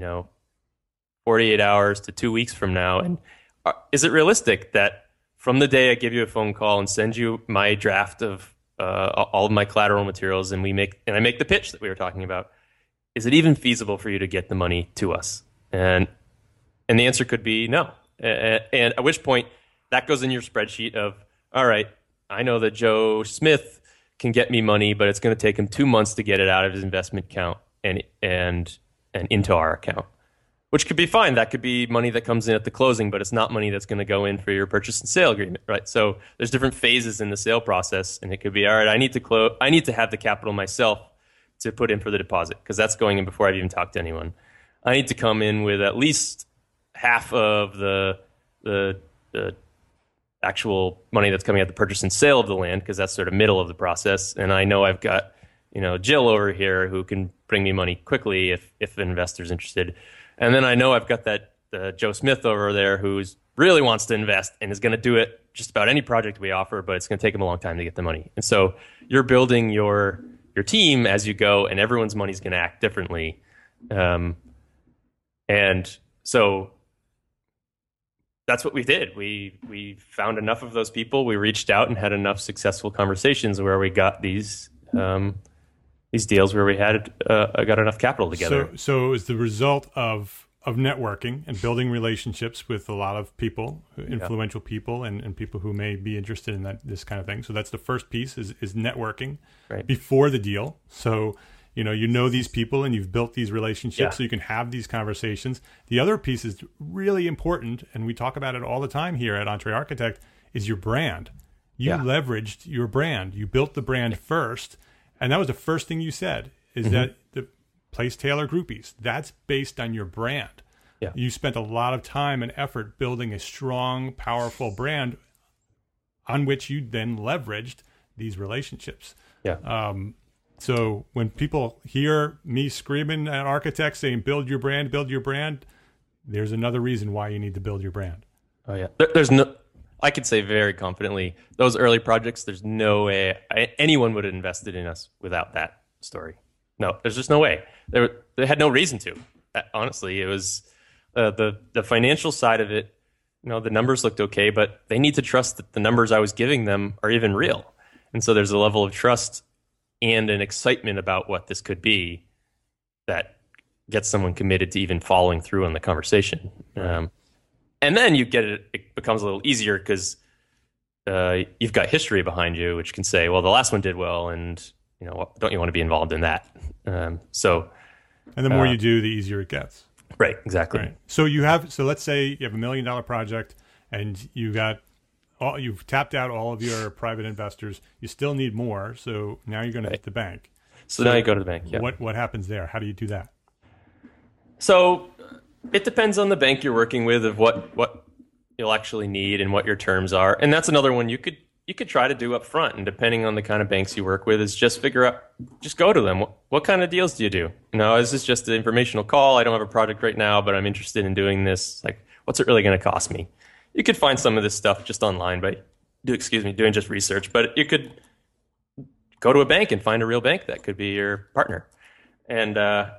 48 hours to 2 weeks from now. And is it realistic that from the day I give you a phone call and send you my draft of all of my collateral materials and I make the pitch that we were talking about, is it even feasible for you to get the money to us? And the answer could be no. And at which point that goes in your spreadsheet of, all right, I know that Joe Smith can get me money, but it's going to take him 2 months to get it out of his investment account and into our account, which could be fine. That could be money that comes in at the closing, but it's not money that's going to go in for your purchase and sale agreement, right? So there's different phases in the sale process, and it could be, all right, I need to have the capital myself to put in for the deposit because that's going in before I've even talked to anyone. I need to come in with at least half of the actual money that's coming at the purchase and sale of the land because that's sort of middle of the process. And I know I've got, Jill over here who can bring me money quickly if an investor's interested. And then I know I've got that Joe Smith over there who really wants to invest and is going to do it just about any project we offer, but it's going to take him a long time to get the money. And so you're building your team as you go, and everyone's money's going to act differently. And so that's what we did. We found enough of those people. We reached out and had enough successful conversations where we got these deals where we had got enough capital together. So it was the result of networking and building relationships with a lot of people, influential people, and people who may be interested in this kind of thing. So that's the first piece is networking before the deal. So you know these people and you've built these relationships so you can have these conversations. The other piece is really important, and we talk about it all the time here at EntreArchitect, is your brand. You leveraged your brand. You built the brand first. And that was the first thing you said, is that the Place Tailor Groupies, that's based on your brand. Yeah. You spent a lot of time and effort building a strong, powerful brand on which you then leveraged these relationships. Yeah. So when people hear me screaming at architects saying, build your brand, there's another reason why you need to build your brand. Oh, yeah. I could say very confidently, those early projects, there's no way anyone would have invested in us without that story. No, there's just no way. They had no reason to. Honestly, it was the financial side of it. The numbers looked okay, but they need to trust that the numbers I was giving them are even real. And so there's a level of trust and an excitement about what this could be that gets someone committed to even following through on the conversation. And then it becomes a little easier because you've got history behind you, which can say, well, the last one did well, and don't you want to be involved in that? And the more you do, the easier it gets. Right, exactly. Right. So let's say you have $1 million project, and you've tapped out all of your private investors. You still need more, so now you're going to hit the bank. So now you go to the bank. Yeah. What happens there? How do you do that? So it depends on the bank you're working with of what you'll actually need and what your terms are. And that's another one you could try to do up front. And depending on the kind of banks you work with, is just go to them. What kind of deals do you do? Is this just an informational call? I don't have a project right now, but I'm interested in doing this. Like, what's it really going to cost me? You could find some of this stuff just online by doing just research, but you could go to a bank and find a real bank that could be your partner. And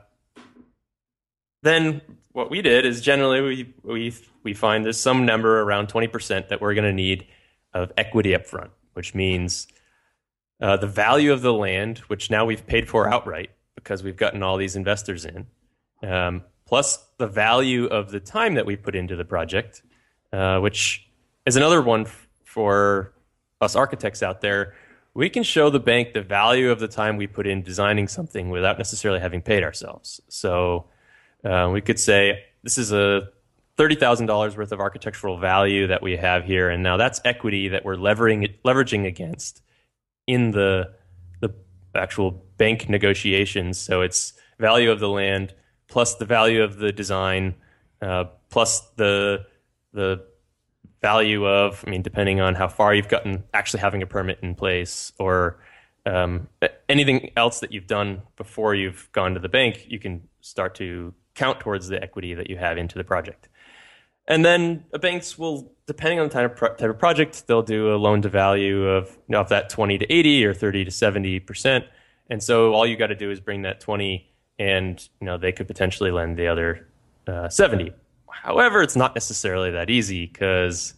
then what we did is generally we find there's some number around 20% that we're going to need of equity up front, which means the value of the land, which now we've paid for outright because we've gotten all these investors in, plus the value of the time that we put into the project, which is another one for us architects out there. We can show the bank the value of the time we put in designing something without necessarily having paid ourselves. So we could say, this is a $30,000 worth of architectural value that we have here, and now that's equity that we're leveraging against in the actual bank negotiations. So it's value of the land plus the value of the design plus the the value of, I mean, depending on how far you've gotten actually having a permit in place or anything else that you've done before you've gone to the bank, you can start to count towards the equity that you have into the project. And then banks will, depending on the type of project, they'll do a loan to value of, of that 20 to 80 or 30 to 70%. And so all you got to do is bring that 20 and, they could potentially lend the other 70. However, it's not necessarily that easy because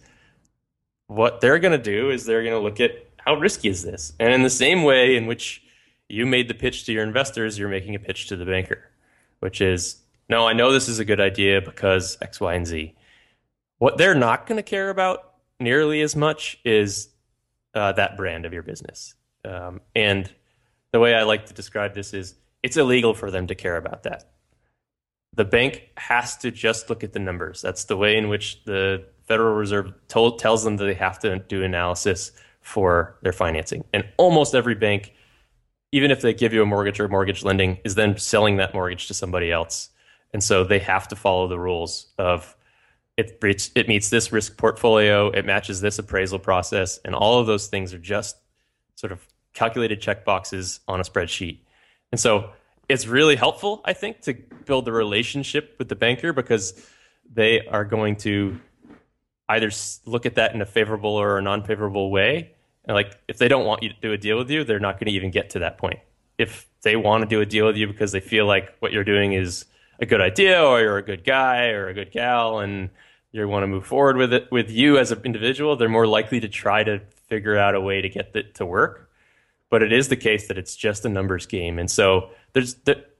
what they're going to do is they're going to look at how risky is this? And in the same way in which you made the pitch to your investors, you're making a pitch to the banker, which is, no, I know this is a good idea because X, Y, and Z. What they're not going to care about nearly as much is that brand of your business. And the way I like to describe this is it's illegal for them to care about that. The bank has to just look at the numbers. That's the way in which the Federal Reserve tells them that they have to do analysis for their financing. And almost every bank, even if they give you a mortgage or mortgage lending, is then selling that mortgage to somebody else. And so they have to follow the rules of it meets this risk portfolio, it matches this appraisal process, and all of those things are just sort of calculated checkboxes on a spreadsheet. And so it's really helpful, I think, to build a relationship with the banker because they are going to either look at that in a favorable or a non-favorable way. And like, if they don't want you to do a deal with you, they're not going to even get to that point. If they want to do a deal with you because they feel like what you're doing is a good idea or you're a good guy or a good gal and you want to move forward with it with you as an individual, they're more likely to try to figure out a way to get it to work. But it is the case that it's just a numbers game. And so this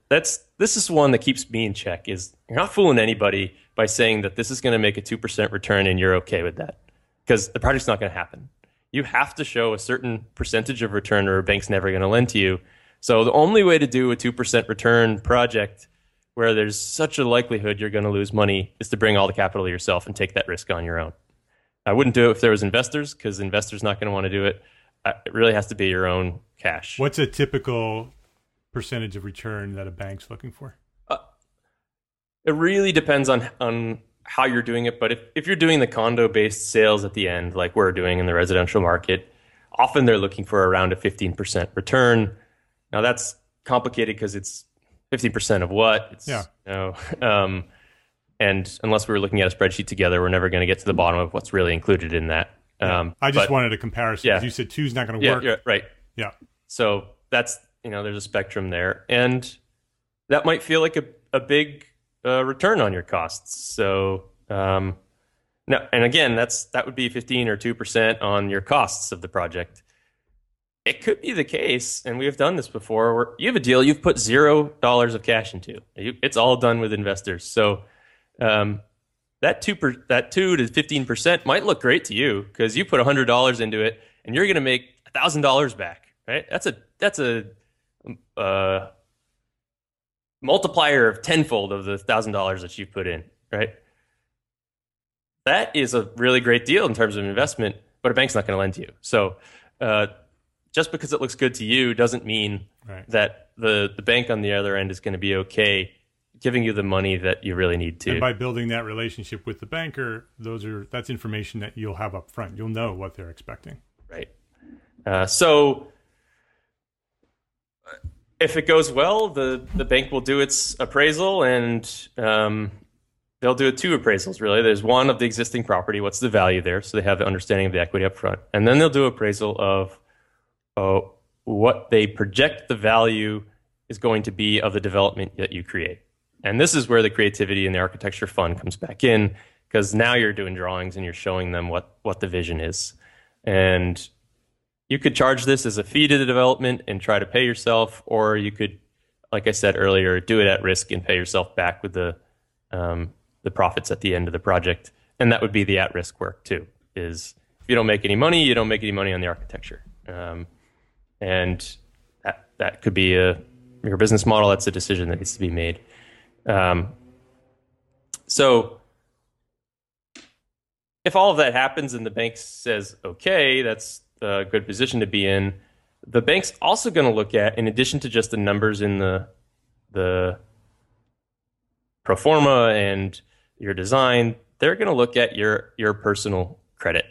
is one that keeps me in check is you're not fooling anybody by saying that this is going to make a 2% return and you're okay with that because the project's not going to happen. You have to show a certain percentage of return or a bank's never going to lend to you. So the only way to do a 2% return project where there's such a likelihood you're going to lose money is to bring all the capital yourself and take that risk on your own. I wouldn't do it if there was investors because investors not going to want to do it. It really has to be your own cash. What's a typical percentage of return that a bank's looking for? It really depends on how you're doing it. But if you're doing the condo-based sales at the end, like we're doing in the residential market, often they're looking for around a 15% return. Now that's complicated because it's 15% of what? It's, and unless we were looking at a spreadsheet together, we're never going to get to the bottom of what's really included in that. I just wanted a comparison. Yeah. You said 2's not going to work. Yeah, right. Yeah. So that's, there's a spectrum there. And that might feel like a big return on your costs. So, no, and again, that would be 15 or 2% on your costs of the project. It could be the case, and we have done this before, where you have a deal you've put $0 of cash into. It's all done with investors. So that 2 to 15% might look great to you because you put $100 into it, and you're going to make $1,000 back. Right? That's a multiplier of tenfold of the $1,000 that you put in. Right? That is a really great deal in terms of investment, but a bank's not going to lend to you. So just because it looks good to you doesn't mean that the bank on the other end is going to be okay giving you the money that you really need to. And by building that relationship with the banker, that's information that you'll have up front. You'll know what they're expecting. Right. So if it goes well, the bank will do its appraisal and they'll do 2 appraisals, really. There's one of the existing property, what's the value there, so they have the understanding of the equity up front. And then they'll do appraisal of what they project the value is going to be of the development that you create. And this is where the creativity and the architecture fun comes back in, because now you're doing drawings and you're showing them what the vision is. And you could charge this as a fee to the development and try to pay yourself, or you could, like I said earlier, do it at risk and pay yourself back with the profits at the end of the project. And that would be the at-risk work too, is if you don't make any money, you don't make any money on the architecture. And that could be your business model. That's a decision that needs to be made. So if all of that happens and the bank says, okay, that's a good position to be in, the bank's also going to look at, in addition to just the numbers in the pro forma and your design, they're going to look at your personal credit.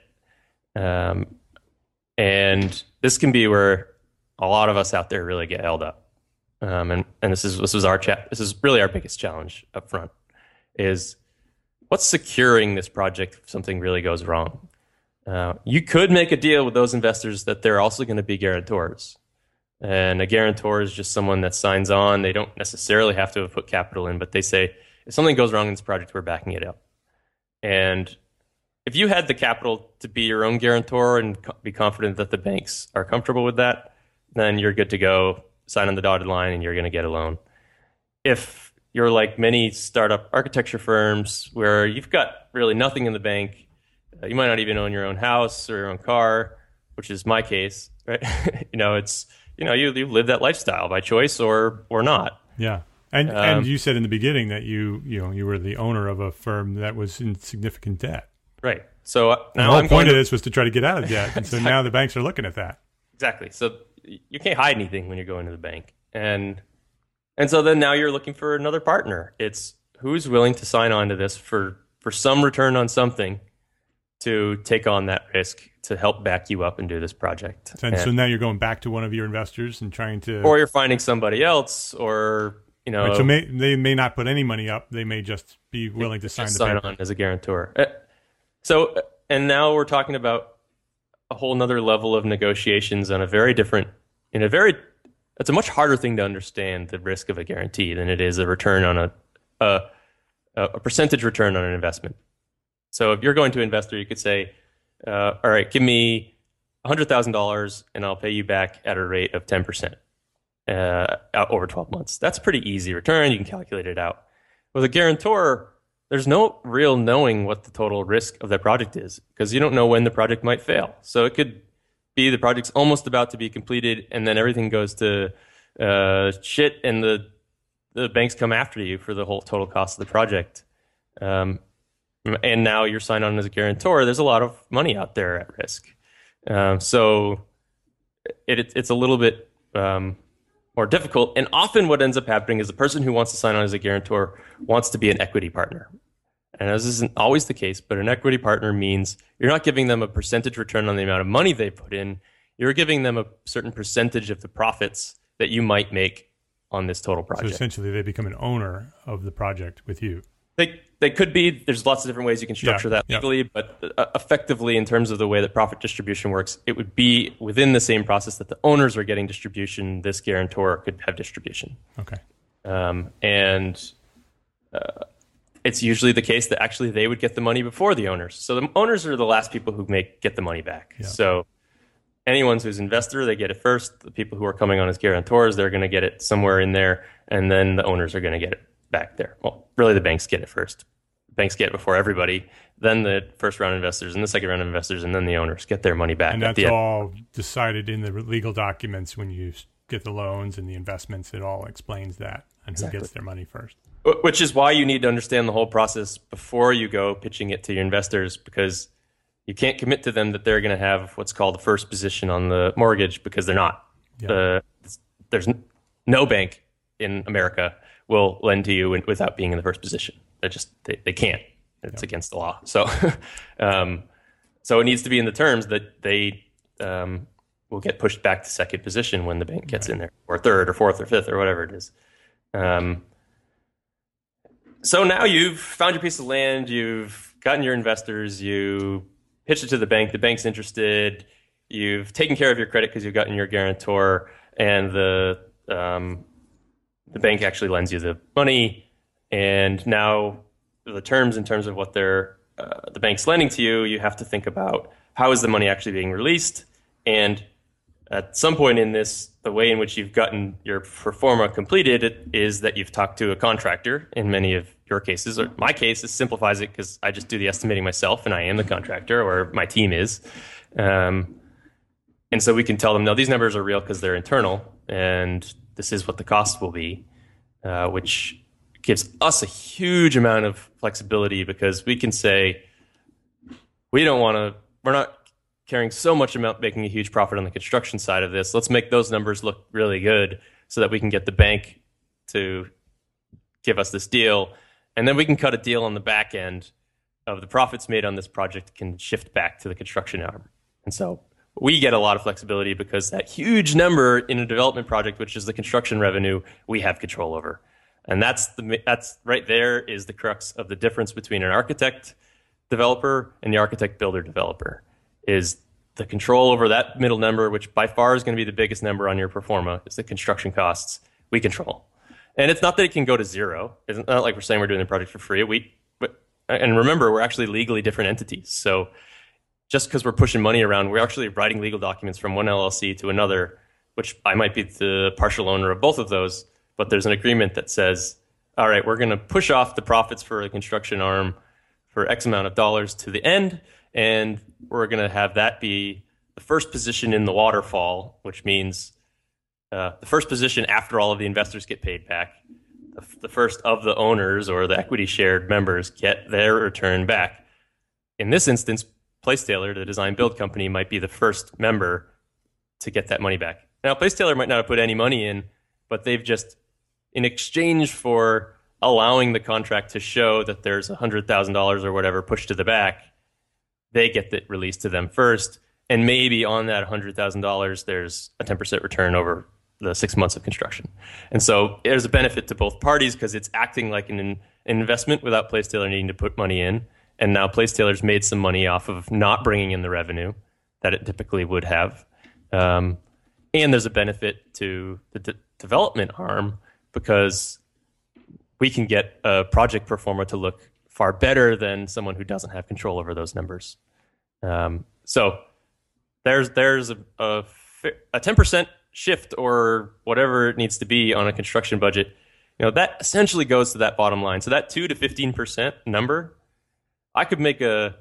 And this can be where a lot of us out there really get held up. And this is really our biggest challenge up front, is what's securing this project if something really goes wrong. You could make a deal with those investors that they're also going to be guarantors. And a guarantor is just someone that signs on. They don't necessarily have to have put capital in, but they say, if something goes wrong in this project, we're backing it up. And if you had the capital to be your own guarantor and be confident that the banks are comfortable with that, then you're good to go, sign on the dotted line, and you're going to get a loan. If you're like many startup architecture firms where you've got really nothing in the bank, you might not even own your own house or your own car, which is my case, right? You live that lifestyle by choice or not. Yeah. And you said in the beginning that you were the owner of a firm that was in significant debt. Right. So now the whole point of this was to try to get out of debt. And so now the banks are looking at that. Exactly. So you can't hide anything when you're going to the bank. And so then now you're looking for another partner. It's who's willing to sign on to this for some return on something to take on that risk to help back you up and do this project. So now you're going back to one of your investors and trying to... Or you're finding somebody else, or... Right, so they may not put any money up. They may just be willing to sign on as a guarantor. And now we're talking about a whole nother level of negotiations on it's a much harder thing to understand, the risk of a guarantee, than it is a return on a percentage return on an investment. So if you're going to an investor, you could say, all right, give me $100,000 and I'll pay you back at a rate of 10%. Over 12 months. That's a pretty easy return. You can calculate it out. With a guarantor, there's no real knowing what the total risk of that project is, because you don't know when the project might fail. So it could be the project's almost about to be completed and then everything goes to shit and the banks come after you for the whole total cost of the project. And now you're signed on as a guarantor. There's a lot of money out there at risk. So it's a little bit... more difficult. And often what ends up happening is the person who wants to sign on as a guarantor wants to be an equity partner. And this isn't always the case, but an equity partner means you're not giving them a percentage return on the amount of money they put in. You're giving them a certain percentage of the profits that you might make on this total project. So essentially they become an owner of the project with you. They could be. There's lots of different ways you can structure that legally, but effectively, in terms of the way that profit distribution works, it would be within the same process that the owners are getting distribution. This guarantor could have distribution. Okay. It's usually the case that actually they would get the money before the owners. So the owners are the last people who get the money back. Yeah. So anyone who's an investor, they get it first. The people who are coming on as guarantors, they're going to get it somewhere in there, and then the owners are going to get it back there. Well, really the banks get it first. Banks get it before everybody, then the first round investors and the second round investors, and then the owners get their money back. And that's all decided in the legal documents when you get the loans and the investments. It all explains that and who gets their money first. Which is why you need to understand the whole process before you go pitching it to your investors, because you can't commit to them that they're going to have what's called the first position on the mortgage, because they're not. Yeah. There's no bank in America will lend to you without being in the first position. They can't. It's against the law. So, so it needs to be in the terms that they will get pushed back to second position when the bank gets in there, or third, or fourth, or fifth, or whatever it is. So now you've found your piece of land, you've gotten your investors, you pitched it to the bank. The bank's interested. You've taken care of your credit because you've gotten your guarantor, and the bank actually lends you the money, and now the terms in terms of what the bank's lending to you, you have to think about how is the money actually being released, and at some point in this, the way in which you've gotten your pro forma completed is that you've talked to a contractor in many of your cases, or my case, this simplifies it because I just do the estimating myself and I am the contractor, or my team is. And so we can tell them, no, these numbers are real because they're internal, and this is what the cost will be, which gives us a huge amount of flexibility, because we can say, we're not caring so much about making a huge profit on the construction side of this. Let's make those numbers look really good so that we can get the bank to give us this deal. And then we can cut a deal on the back end of the profits made on this project can shift back to the construction arm. And so we get a lot of flexibility because that huge number in a development project, which is the construction revenue, we have control over. And that's right there is the crux of the difference between an architect developer and the architect builder developer, is the control over that middle number, which by far is going to be the biggest number on your pro forma, is the construction costs we control. And it's not that it can go to zero. It's not like we're saying we're doing the project for free. And remember, we're actually legally different entities. So just because we're pushing money around, we're actually writing legal documents from one LLC to another, which I might be the partial owner of both of those. But there's an agreement that says, all right, we're going to push off the profits for the construction arm for X amount of dollars to the end. And we're going to have that be the first position in the waterfall, which means the first position after all of the investors get paid back. The first of the owners or the equity shared members get their return back. In this instance, Placetailor, the design build company, might be the first member to get that money back. Now, Placetailor might not have put any money in, but they've just, in exchange for allowing the contract to show that there's $100,000 or whatever pushed to the back, they get it released to them first. And maybe on that $100,000, there's a 10% return over the 6 months of construction. And so there's a benefit to both parties because it's acting like an investment without Placetailor needing to put money in. And now Placetailor's made some money off of not bringing in the revenue that it typically would have. And there's a benefit to the development arm because we can get a project pro forma to look far better than someone who doesn't have control over those numbers. So there's a 10% shift or whatever it needs to be on a construction budget. That essentially goes to that bottom line. So that 2 to 15% number, I could make a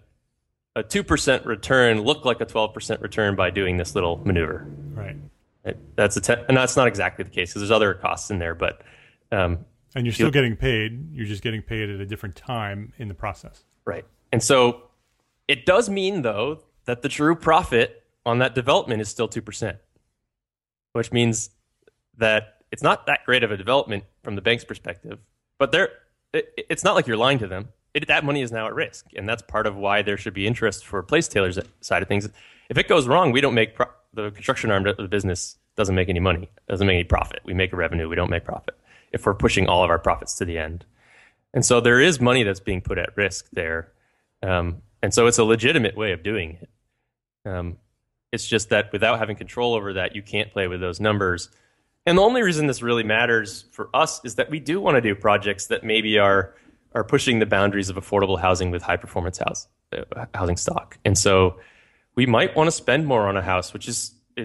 2% return look like a 12% return by doing this little maneuver. Right. And that's not exactly the case because there's other costs in there, but and you're still getting paid. You're just getting paid at a different time in the process. Right. And so it does mean, though, that the true profit on that development is still 2%, which means that it's not that great of a development from the bank's perspective, but it's not like you're lying to them. That money is now at risk, and that's part of why there should be interest for Placetailor's side of things. If it goes wrong, we don't make the construction arm of the business doesn't make any money, doesn't make any profit. We make a revenue, we don't make profit if we're pushing all of our profits to the end. And so there is money that's being put at risk there. And so it's a legitimate way of doing it. It's just that without having control over that, you can't play with those numbers. And the only reason this really matters for us is that we do want to do projects that maybe are pushing the boundaries of affordable housing with high performance housing stock. And so we might want to spend more on a house, which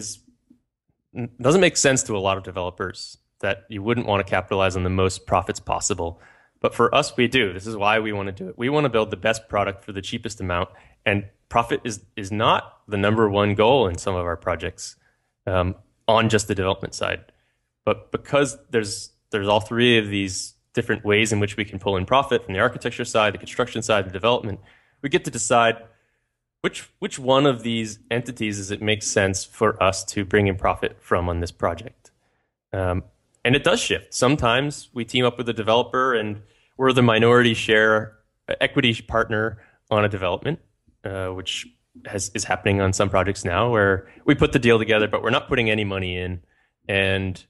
doesn't make sense to a lot of developers, that you wouldn't want to capitalize on the most profits possible. But for us, we do. This is why we want to do it. We want to build the best product for the cheapest amount. And profit is not the number one goal in some of our projects on just the development side. But because there's all three of these different ways in which we can pull in profit from the architecture side, the construction side, the development, we get to decide which one of these entities does it make sense for us to bring in profit from on this project. And it does shift. Sometimes we team up with a developer and we're the minority share equity partner on a development, which is happening on some projects now, where we put the deal together, but we're not putting any money in. And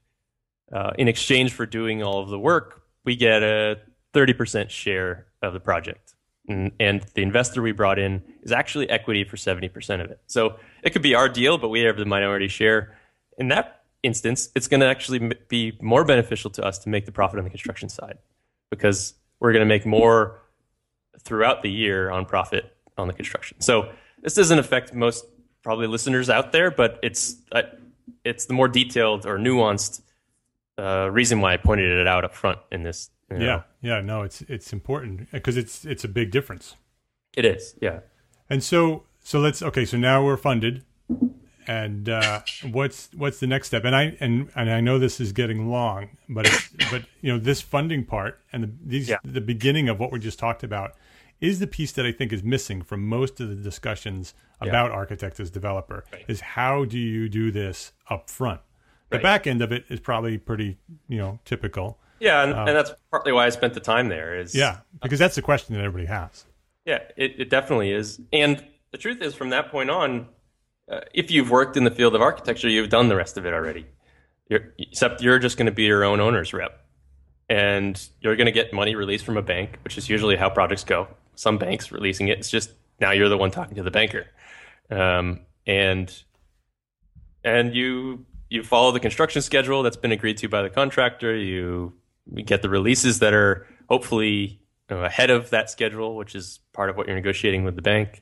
in exchange for doing all of the work, we get a 30% share of the project. And the investor we brought in is actually equity for 70% of it. So it could be our deal, but we have the minority share. In that instance, it's going to actually be more beneficial to us to make the profit on the construction side because we're going to make more throughout the year on profit on the construction. So this doesn't affect most probably listeners out there, but it's the more detailed or nuanced reason why I pointed it out up front in this. Yeah, no, it's important because it's a big difference. It is, yeah. And so now we're funded, and what's the next step? And I know this is getting long, but this funding part and the beginning of what we just talked about is the piece that I think is missing from most of the discussions about architect as developer. Right. Is how do you do this up front? The back end of it is probably pretty typical. Yeah, and that's partly why I spent the time there. Because that's the question that everybody has. Yeah, it definitely is. And the truth is, from that point on, if you've worked in the field of architecture, you've done the rest of it already. Except you're just going to be your own owner's rep. And you're going to get money released from a bank, which is usually how projects go. Some banks releasing it. It's just now you're the one talking to the banker. And you follow the construction schedule that's been agreed to by the contractor. You get the releases that are hopefully ahead of that schedule, which is part of what you're negotiating with the bank.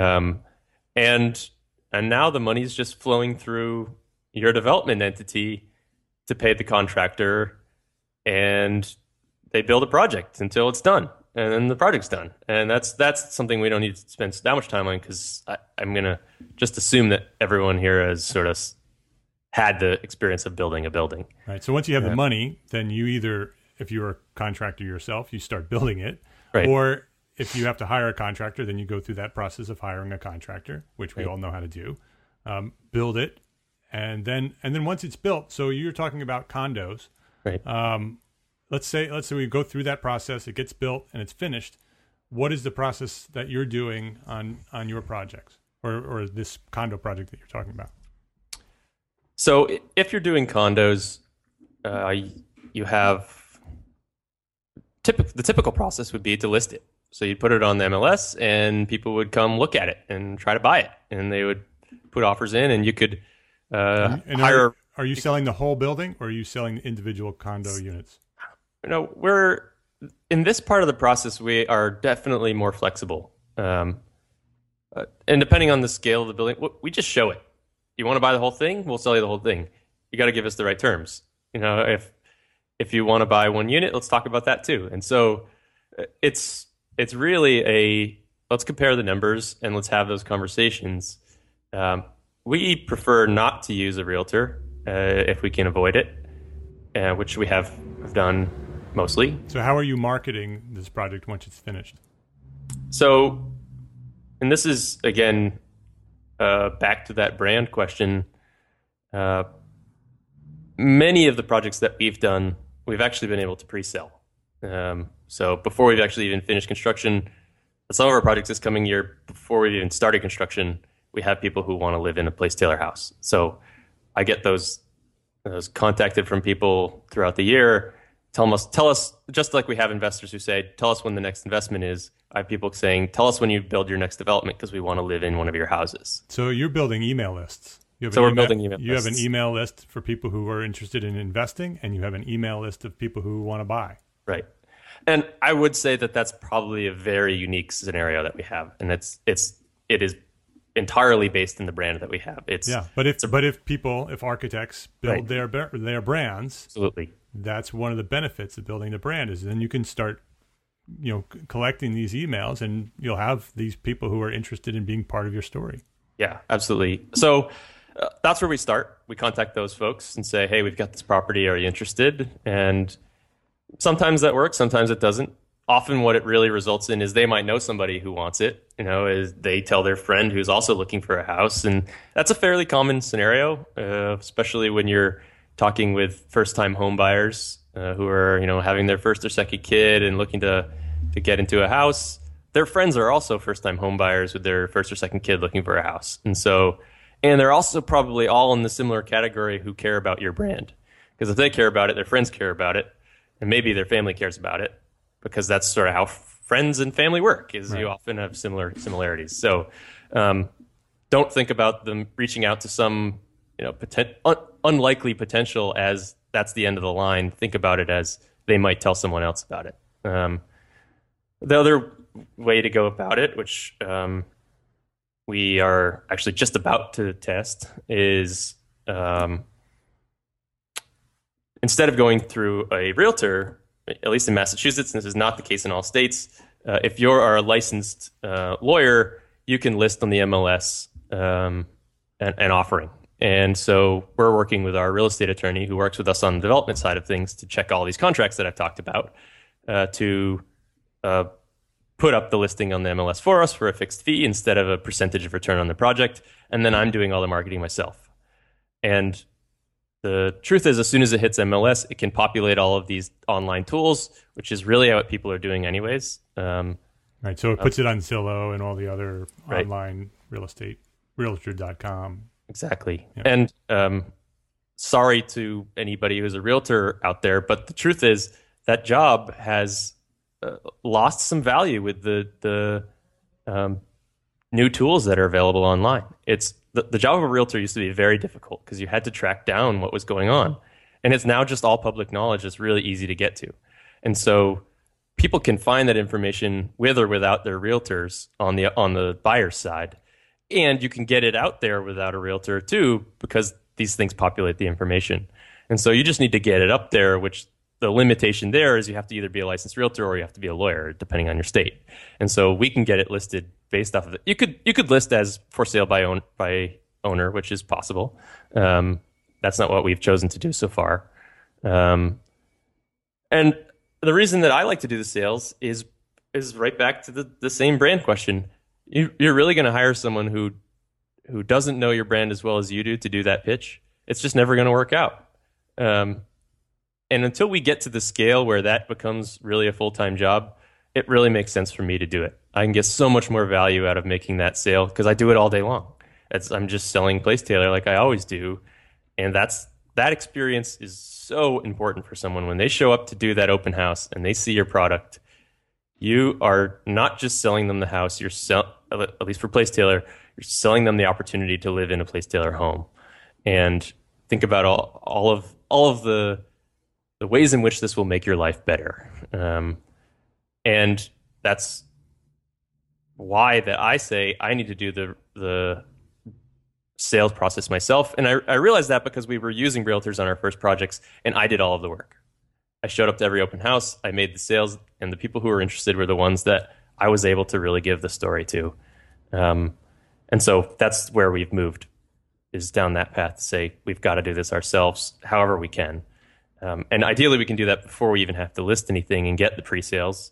And now the money's just flowing through your development entity to pay the contractor, and they build a project until it's done, and then the project's done. And that's something we don't need to spend that much time on, because I'm going to just assume that everyone here has sort of had the experience of building a building. Right. So once you have the money, then you either, if you're a contractor yourself, you start building it, right. Or if you have to hire a contractor, then you go through that process of hiring a contractor, which we all know how to do. Build it, and then once it's built. So you're talking about condos, right? Let's say we go through that process. It gets built and it's finished. What is the process that you're doing on your projects, or this condo project that you're talking about? So if you're doing condos, you have the typical process would be to list it. So you'd put it on the MLS, and people would come look at it and try to buy it, and they would put offers in, and you could hire. Are you selling the whole building, or are you selling individual condo units? We're in this part of the process. We are definitely more flexible, and depending on the scale of the building, we just show it. You want to buy the whole thing? We'll sell you the whole thing. You got to give us the right terms. If you want to buy one unit, let's talk about that too. And so it's really let's compare the numbers and let's have those conversations. We prefer not to use a realtor if we can avoid it, which we have done mostly. So how are you marketing this project once it's finished? So, and this is, again, back to that brand question. Many of the projects that we've done, we've actually been able to pre-sell. So before we've actually even finished construction, some of our projects this coming year, before we've even started construction, we have people who want to live in a Place Taylor house. So I get those contacted from people throughout the year. Tell us, just like we have investors who say, tell us when the next investment is. I have people saying, tell us when you build your next development because we want to live in one of your houses. So you're building email lists. We're building email lists. You have an email list for people who are interested in investing, and you have an email list of people who want to buy. Right. And I would say that that's probably a very unique scenario that we have. And it is entirely based in the brand that we have. But if architects build their brands, absolutely, that's one of the benefits of building the brand, is then you can start collecting these emails, and you'll have these people who are interested in being part of your story. Yeah, absolutely. So that's where we start. We contact those folks and say, hey, we've got this property. Are you interested? And sometimes that works. Sometimes it doesn't. Often what it really results in is they might know somebody who wants it, is they tell their friend who's also looking for a house. And that's a fairly common scenario, especially when you're talking with first-time home buyers who are, having their first or second kid and looking to get into a house. Their friends are also first-time home buyers with their first or second kid looking for a house. And they're also probably all in the similar category who care about your brand. Because if they care about it, their friends care about it, and maybe their family cares about it, because that's sort of how friends and family work, is right. You often have similarities. So don't think about them reaching out to some unlikely potential as that's the end of the line. Think about it as they might tell someone else about it. The other way to go about it, which we are actually just about to test, is instead of going through a realtor, at least in Massachusetts, and this is not the case in all states, if you are a licensed lawyer, you can list on the MLS an offering. And so we're working with our real estate attorney who works with us on the development side of things to check all these contracts that I've talked about, to put up the listing on the MLS for us for a fixed fee instead of a percentage of return on the project. And then I'm doing all the marketing myself. And the truth is, as soon as it hits MLS, it can populate all of these online tools, which is really what people are doing anyways. Right. So it puts it on Zillow and all the other Right. online real estate, realtor.com. Exactly. Yeah. And sorry to anybody who's a realtor out there, but the truth is that job has lost some value with the new tools that are available online. It's the job of a realtor used to be very difficult because you had to track down what was going on, and it's now just all public knowledge. It's really easy to get to, and so people can find that information with or without their realtors on the buyer's side, and you can get it out there without a realtor too, because these things populate the information. And so you just need to get it up there, which the limitation there is you have to either be a licensed realtor or you have to be a lawyer, depending on your state. And so we can get it listed based off of it. You could list as for sale by owner, which is possible. That's not what we've chosen to do so far. And the reason that I like to do the sales is right back to the same brand question. You're really going to hire someone who doesn't know your brand as well as you do that pitch. It's just never going to work out. And until we get to the scale where that becomes really a full-time job, it really makes sense for me to do it. I can get so much more value out of making that sale because I do it all day long. I'm just selling Placetailor like I always do. And that experience is so important for someone. When they show up to do that open house and they see your product, you are not just selling them the house, at least for Placetailor, you're selling them the opportunity to live in a Placetailor home. And think about all of the ways in which this will make your life better. And that's why that I say I need to do the sales process myself. And I realized that because we were using realtors on our first projects, and I did all of the work. I showed up to every open house, I made the sales, and the people who were interested were the ones that I was able to really give the story to. And so that's where we've moved, is down that path to say we've got to do this ourselves however we can. And ideally we can do that before we even have to list anything and get the pre-sales.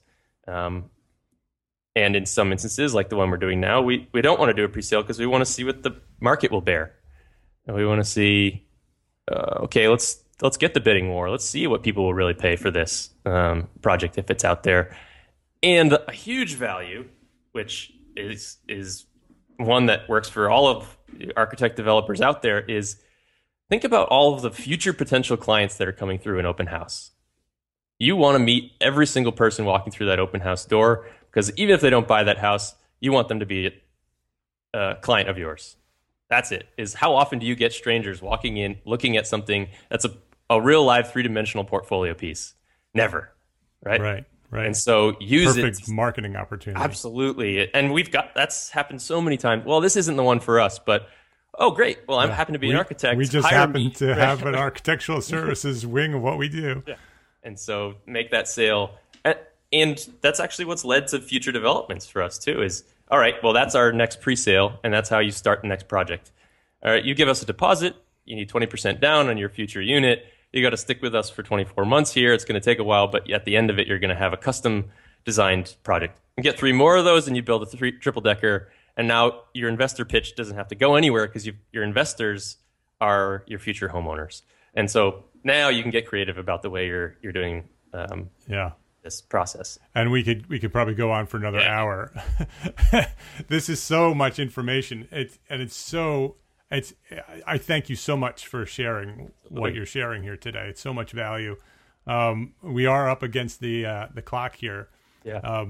And in some instances, like the one we're doing now, we don't want to do a pre-sale because we want to see what the market will bear. And we want to see, okay, let's get the bidding war. Let's see what people will really pay for this project if it's out there. And a huge value, which is one that works for all of the architect developers out there, is think about all of the future potential clients that are coming through an open house. You want to meet every single person walking through that open house door, because even if they don't buy that house, you want them to be a client of yours. That's it. Is how often do you get strangers walking in, looking at something that's a real live 3-dimensional portfolio piece? Never. Right. And so use Perfect marketing opportunity. Absolutely. And that's happened so many times. Well, this isn't the one for us, but oh, great. Well, I happen to be an architect. We just happen to have an architectural services wing of what we do. Yeah. And so make that sale. And that's actually what's led to future developments for us too, is, all right, well, that's our next pre-sale, and that's how you start the next project. All right, you give us a deposit. You need 20% down on your future unit. You got to stick with us for 24 months here. It's going to take a while, but at the end of it, you're going to have a custom designed project. You get 3 more of those, and you build a triple-decker. And now your investor pitch doesn't have to go anywhere because your investors are your future homeowners. And so now you can get creative about the way you're doing this process. And we could probably go on for another hour. This is so much information. I thank you so much for sharing what you're sharing here today. It's so much value. We are up against the clock here. Yeah.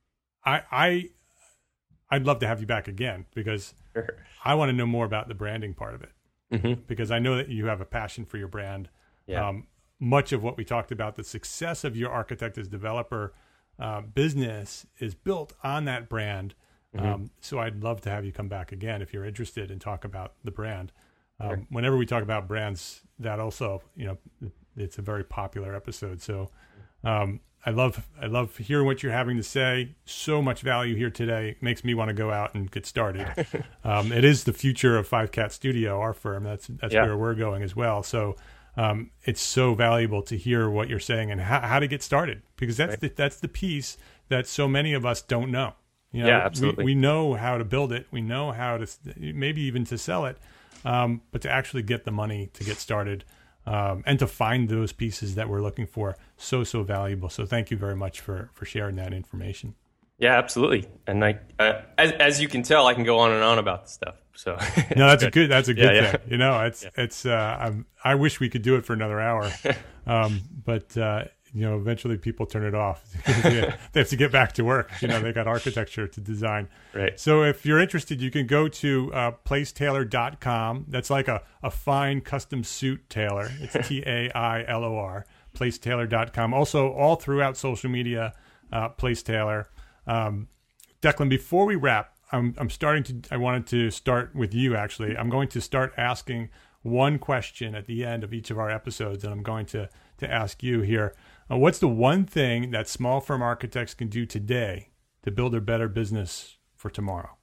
I'd love to have you back again because I want to know more about the branding part of it, because I know that you have a passion for your brand. Yeah. Much of what we talked about, the success of your architect as developer business is built on that brand. So I'd love to have you come back again if you're interested and talk about the brand. Whenever we talk about brands, that also, it's a very popular episode. So I love hearing what you're having to say. So much value here today. It makes me want to go out and get started. It is the future of Five Cat Studio, our firm. That's where we're going as well. So it's so valuable to hear what you're saying and how to get started, because that's the piece that so many of us don't know. Absolutely. We know how to build it. We know how to maybe even to sell it, but to actually get the money to get started and to find those pieces that we're looking for, so valuable. So thank you very much for sharing that information. Yeah, absolutely. And as you can tell, I can go on and on about this stuff. So no, that's a good Yeah. thing. You know, it's I wish we could do it for another hour, but you know, eventually people turn it off. They have to get back to work. You know, they got architecture to design. Right. So if you're interested, you can go to placetailor.com. That's like a fine custom suit tailor. It's TAILOR, placetailor.com. Also, all throughout social media, Place Tailor. Declan, before we wrap, I wanted to start with you, actually. I'm going to start asking one question at the end of each of our episodes, and I'm going to ask you here. What's the one thing that small firm architects can do today to build a better business for tomorrow?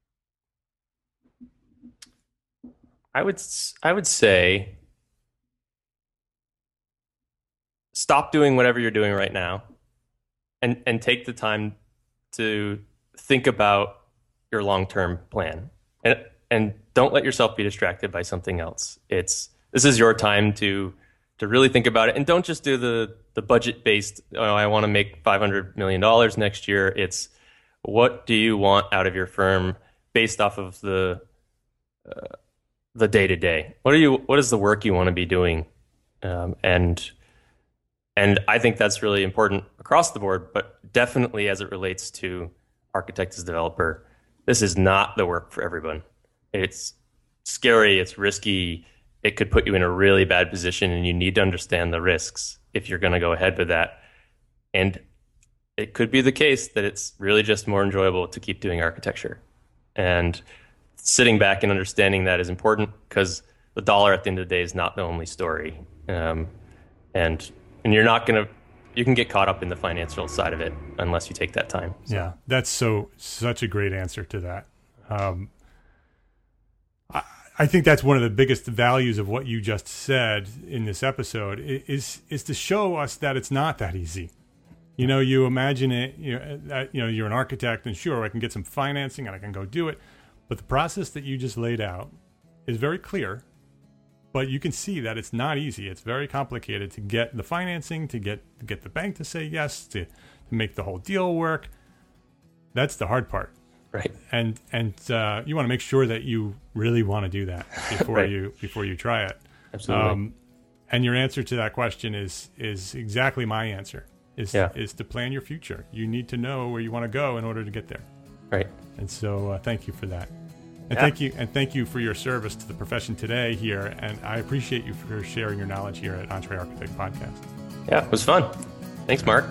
I would say stop doing whatever you're doing right now and take the time to think about your long-term plan. And don't let yourself be distracted by something else. This is your time to really think about it, and don't just do the budget-based, I want to make $500 million next year. It's what do you want out of your firm based off of the day-to-day? What is the work you want to be doing? And I think that's really important across the board, but definitely as it relates to architect as developer, this is not the work for everyone. It's scary, it's risky, it could put you in a really bad position, and you need to understand the risks if you're going to go ahead with that. And it could be the case that it's really just more enjoyable to keep doing architecture. And sitting back and understanding that is important, because the dollar at the end of the day is not the only story. And you're not going to, you can get caught up in the financial side of it unless you take that time. So. Yeah, that's such a great answer to that. I think that's one of the biggest values of what you just said in this episode is to show us that it's not that easy. You know, you imagine it, you're an architect, and sure, I can get some financing and I can go do it. But the process that you just laid out is very clear, but you can see that it's not easy. It's very complicated to get the financing, to get the bank to say yes, to make the whole deal work. That's the hard part. Right. And you want to make sure that you really want to do that before right. before you try it. Absolutely. And your answer to that question is exactly my answer. Is to plan your future. You need to know where you want to go in order to get there. Right. And so thank you for that. And thank you for your service to the profession today here. And I appreciate you for sharing your knowledge here at EntreArchitect Podcast. Yeah, it was fun. Thanks, Mark.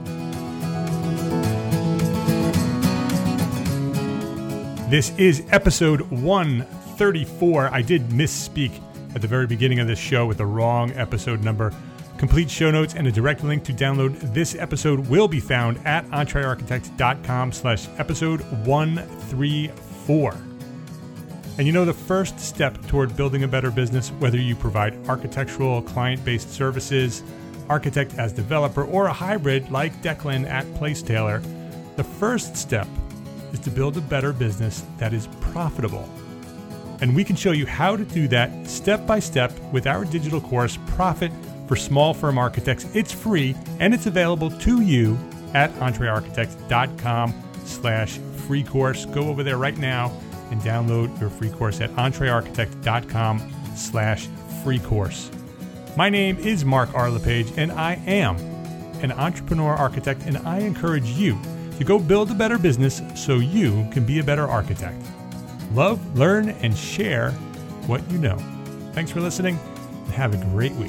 This is episode 134. I did misspeak at the very beginning of this show with the wrong episode number. Complete show notes and a direct link to download this episode will be found at entrearchitect.com/episode 134. And you know, the first step toward building a better business, whether you provide architectural client-based services, architect as developer, or a hybrid like Declan at Place Tailor, the first step is to build a better business that is profitable. And we can show you how to do that step by step with our digital course, Profit for Small Firm Architects. It's free and it's available to you at entrearchitect.com/free course. Go over there right now and download your free course at entrearchitect.com/free course. My name is Mark R. LePage, and I am an entrepreneur architect, and I encourage you to go build a better business so you can be a better architect. Love, learn, and share what you know. Thanks for listening, and have a great week.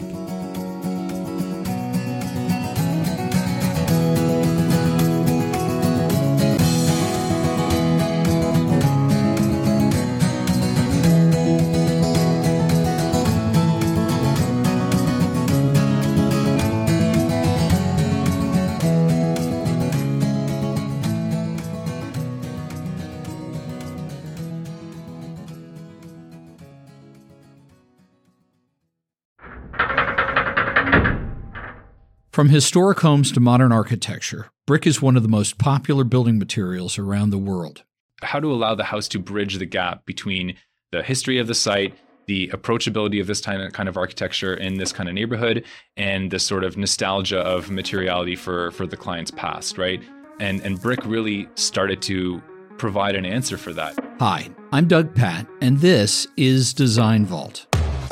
From historic homes to modern architecture, brick is one of the most popular building materials around the world. How to allow the house to bridge the gap between the history of the site, the approachability of this kind of architecture in this kind of neighborhood, and the sort of nostalgia of materiality for the client's past, right? And Brick really started to provide an answer for that. Hi, I'm Doug Patt, and this is Design Vault.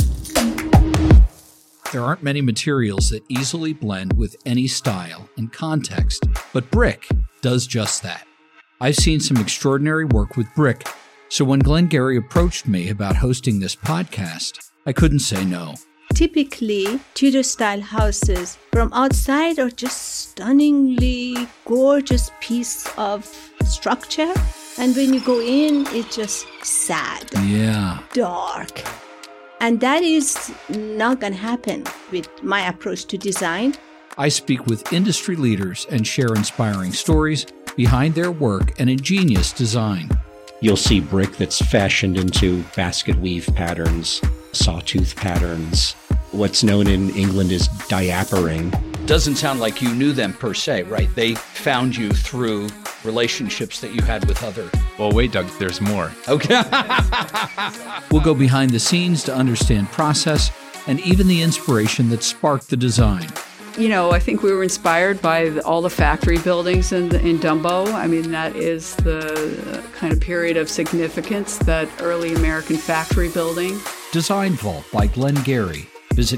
There aren't many materials that easily blend with any style and context, but brick does just that. I've seen some extraordinary work with brick, so when Glengarry approached me about hosting this podcast, I couldn't say no. Typically, Tudor-style houses from outside are just stunningly gorgeous piece of structure. And when you go in, it's just sad, dark. And that is not going to happen with my approach to design. I speak with industry leaders and share inspiring stories behind their work and ingenious design. You'll see brick that's fashioned into basket weave patterns, sawtooth patterns. What's known in England as diapering. Doesn't sound like you knew them per se, right? They found you through relationships that you had with other... Well, wait, Doug, there's more. Okay. We'll go behind the scenes to understand process and even the inspiration that sparked the design. You know, I think we were inspired by all the factory buildings in Dumbo. I mean, that is the kind of period of significance, that early American factory building. Design Vault by Glengarry. Visit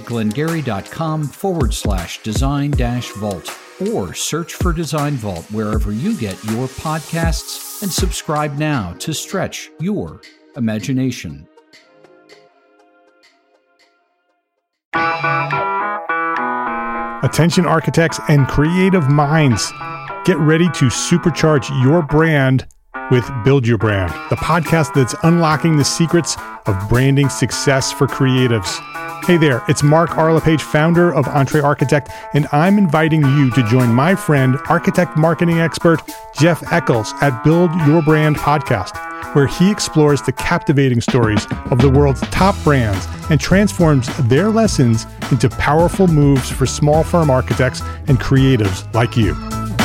glengarry.com/design-vault or search for Design Vault wherever you get your podcasts and subscribe now to stretch your imagination. Attention architects and creative minds. Get ready to supercharge your brand with Build Your Brand, the podcast that's unlocking the secrets of branding success for creatives. Hey there, it's Mark Arlepage, founder of Entree Architect, and I'm inviting you to join my friend, architect marketing expert Jeff Eccles at Build Your Brand podcast, where he explores the captivating stories of the world's top brands and transforms their lessons into powerful moves for small firm architects and creatives like you.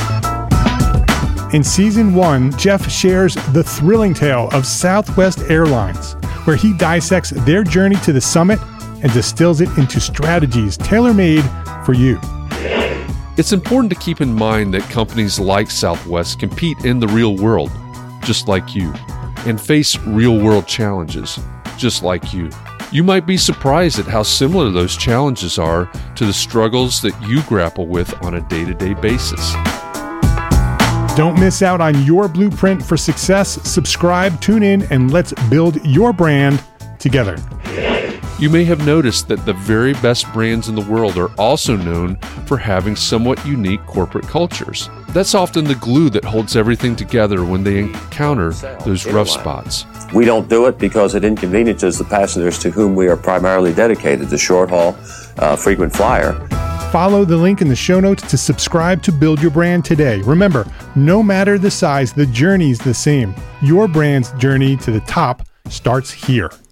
In Season 1, Jeff shares the thrilling tale of Southwest Airlines, where he dissects their journey to the summit and distills it into strategies tailor-made for you. It's important to keep in mind that companies like Southwest compete in the real world, just like you, and face real-world challenges, just like you. You might be surprised at how similar those challenges are to the struggles that you grapple with on a day-to-day basis. Don't miss out on your blueprint for success. Subscribe, tune in, and let's build your brand together. You may have noticed that the very best brands in the world are also known for having somewhat unique corporate cultures. That's often the glue that holds everything together when they encounter those rough spots. We don't do it because it inconveniences the passengers to whom we are primarily dedicated, the short haul, frequent flyer. Follow the link in the show notes to subscribe to Build Your Brand today. Remember, no matter the size, the journey's the same. Your brand's journey to the top starts here.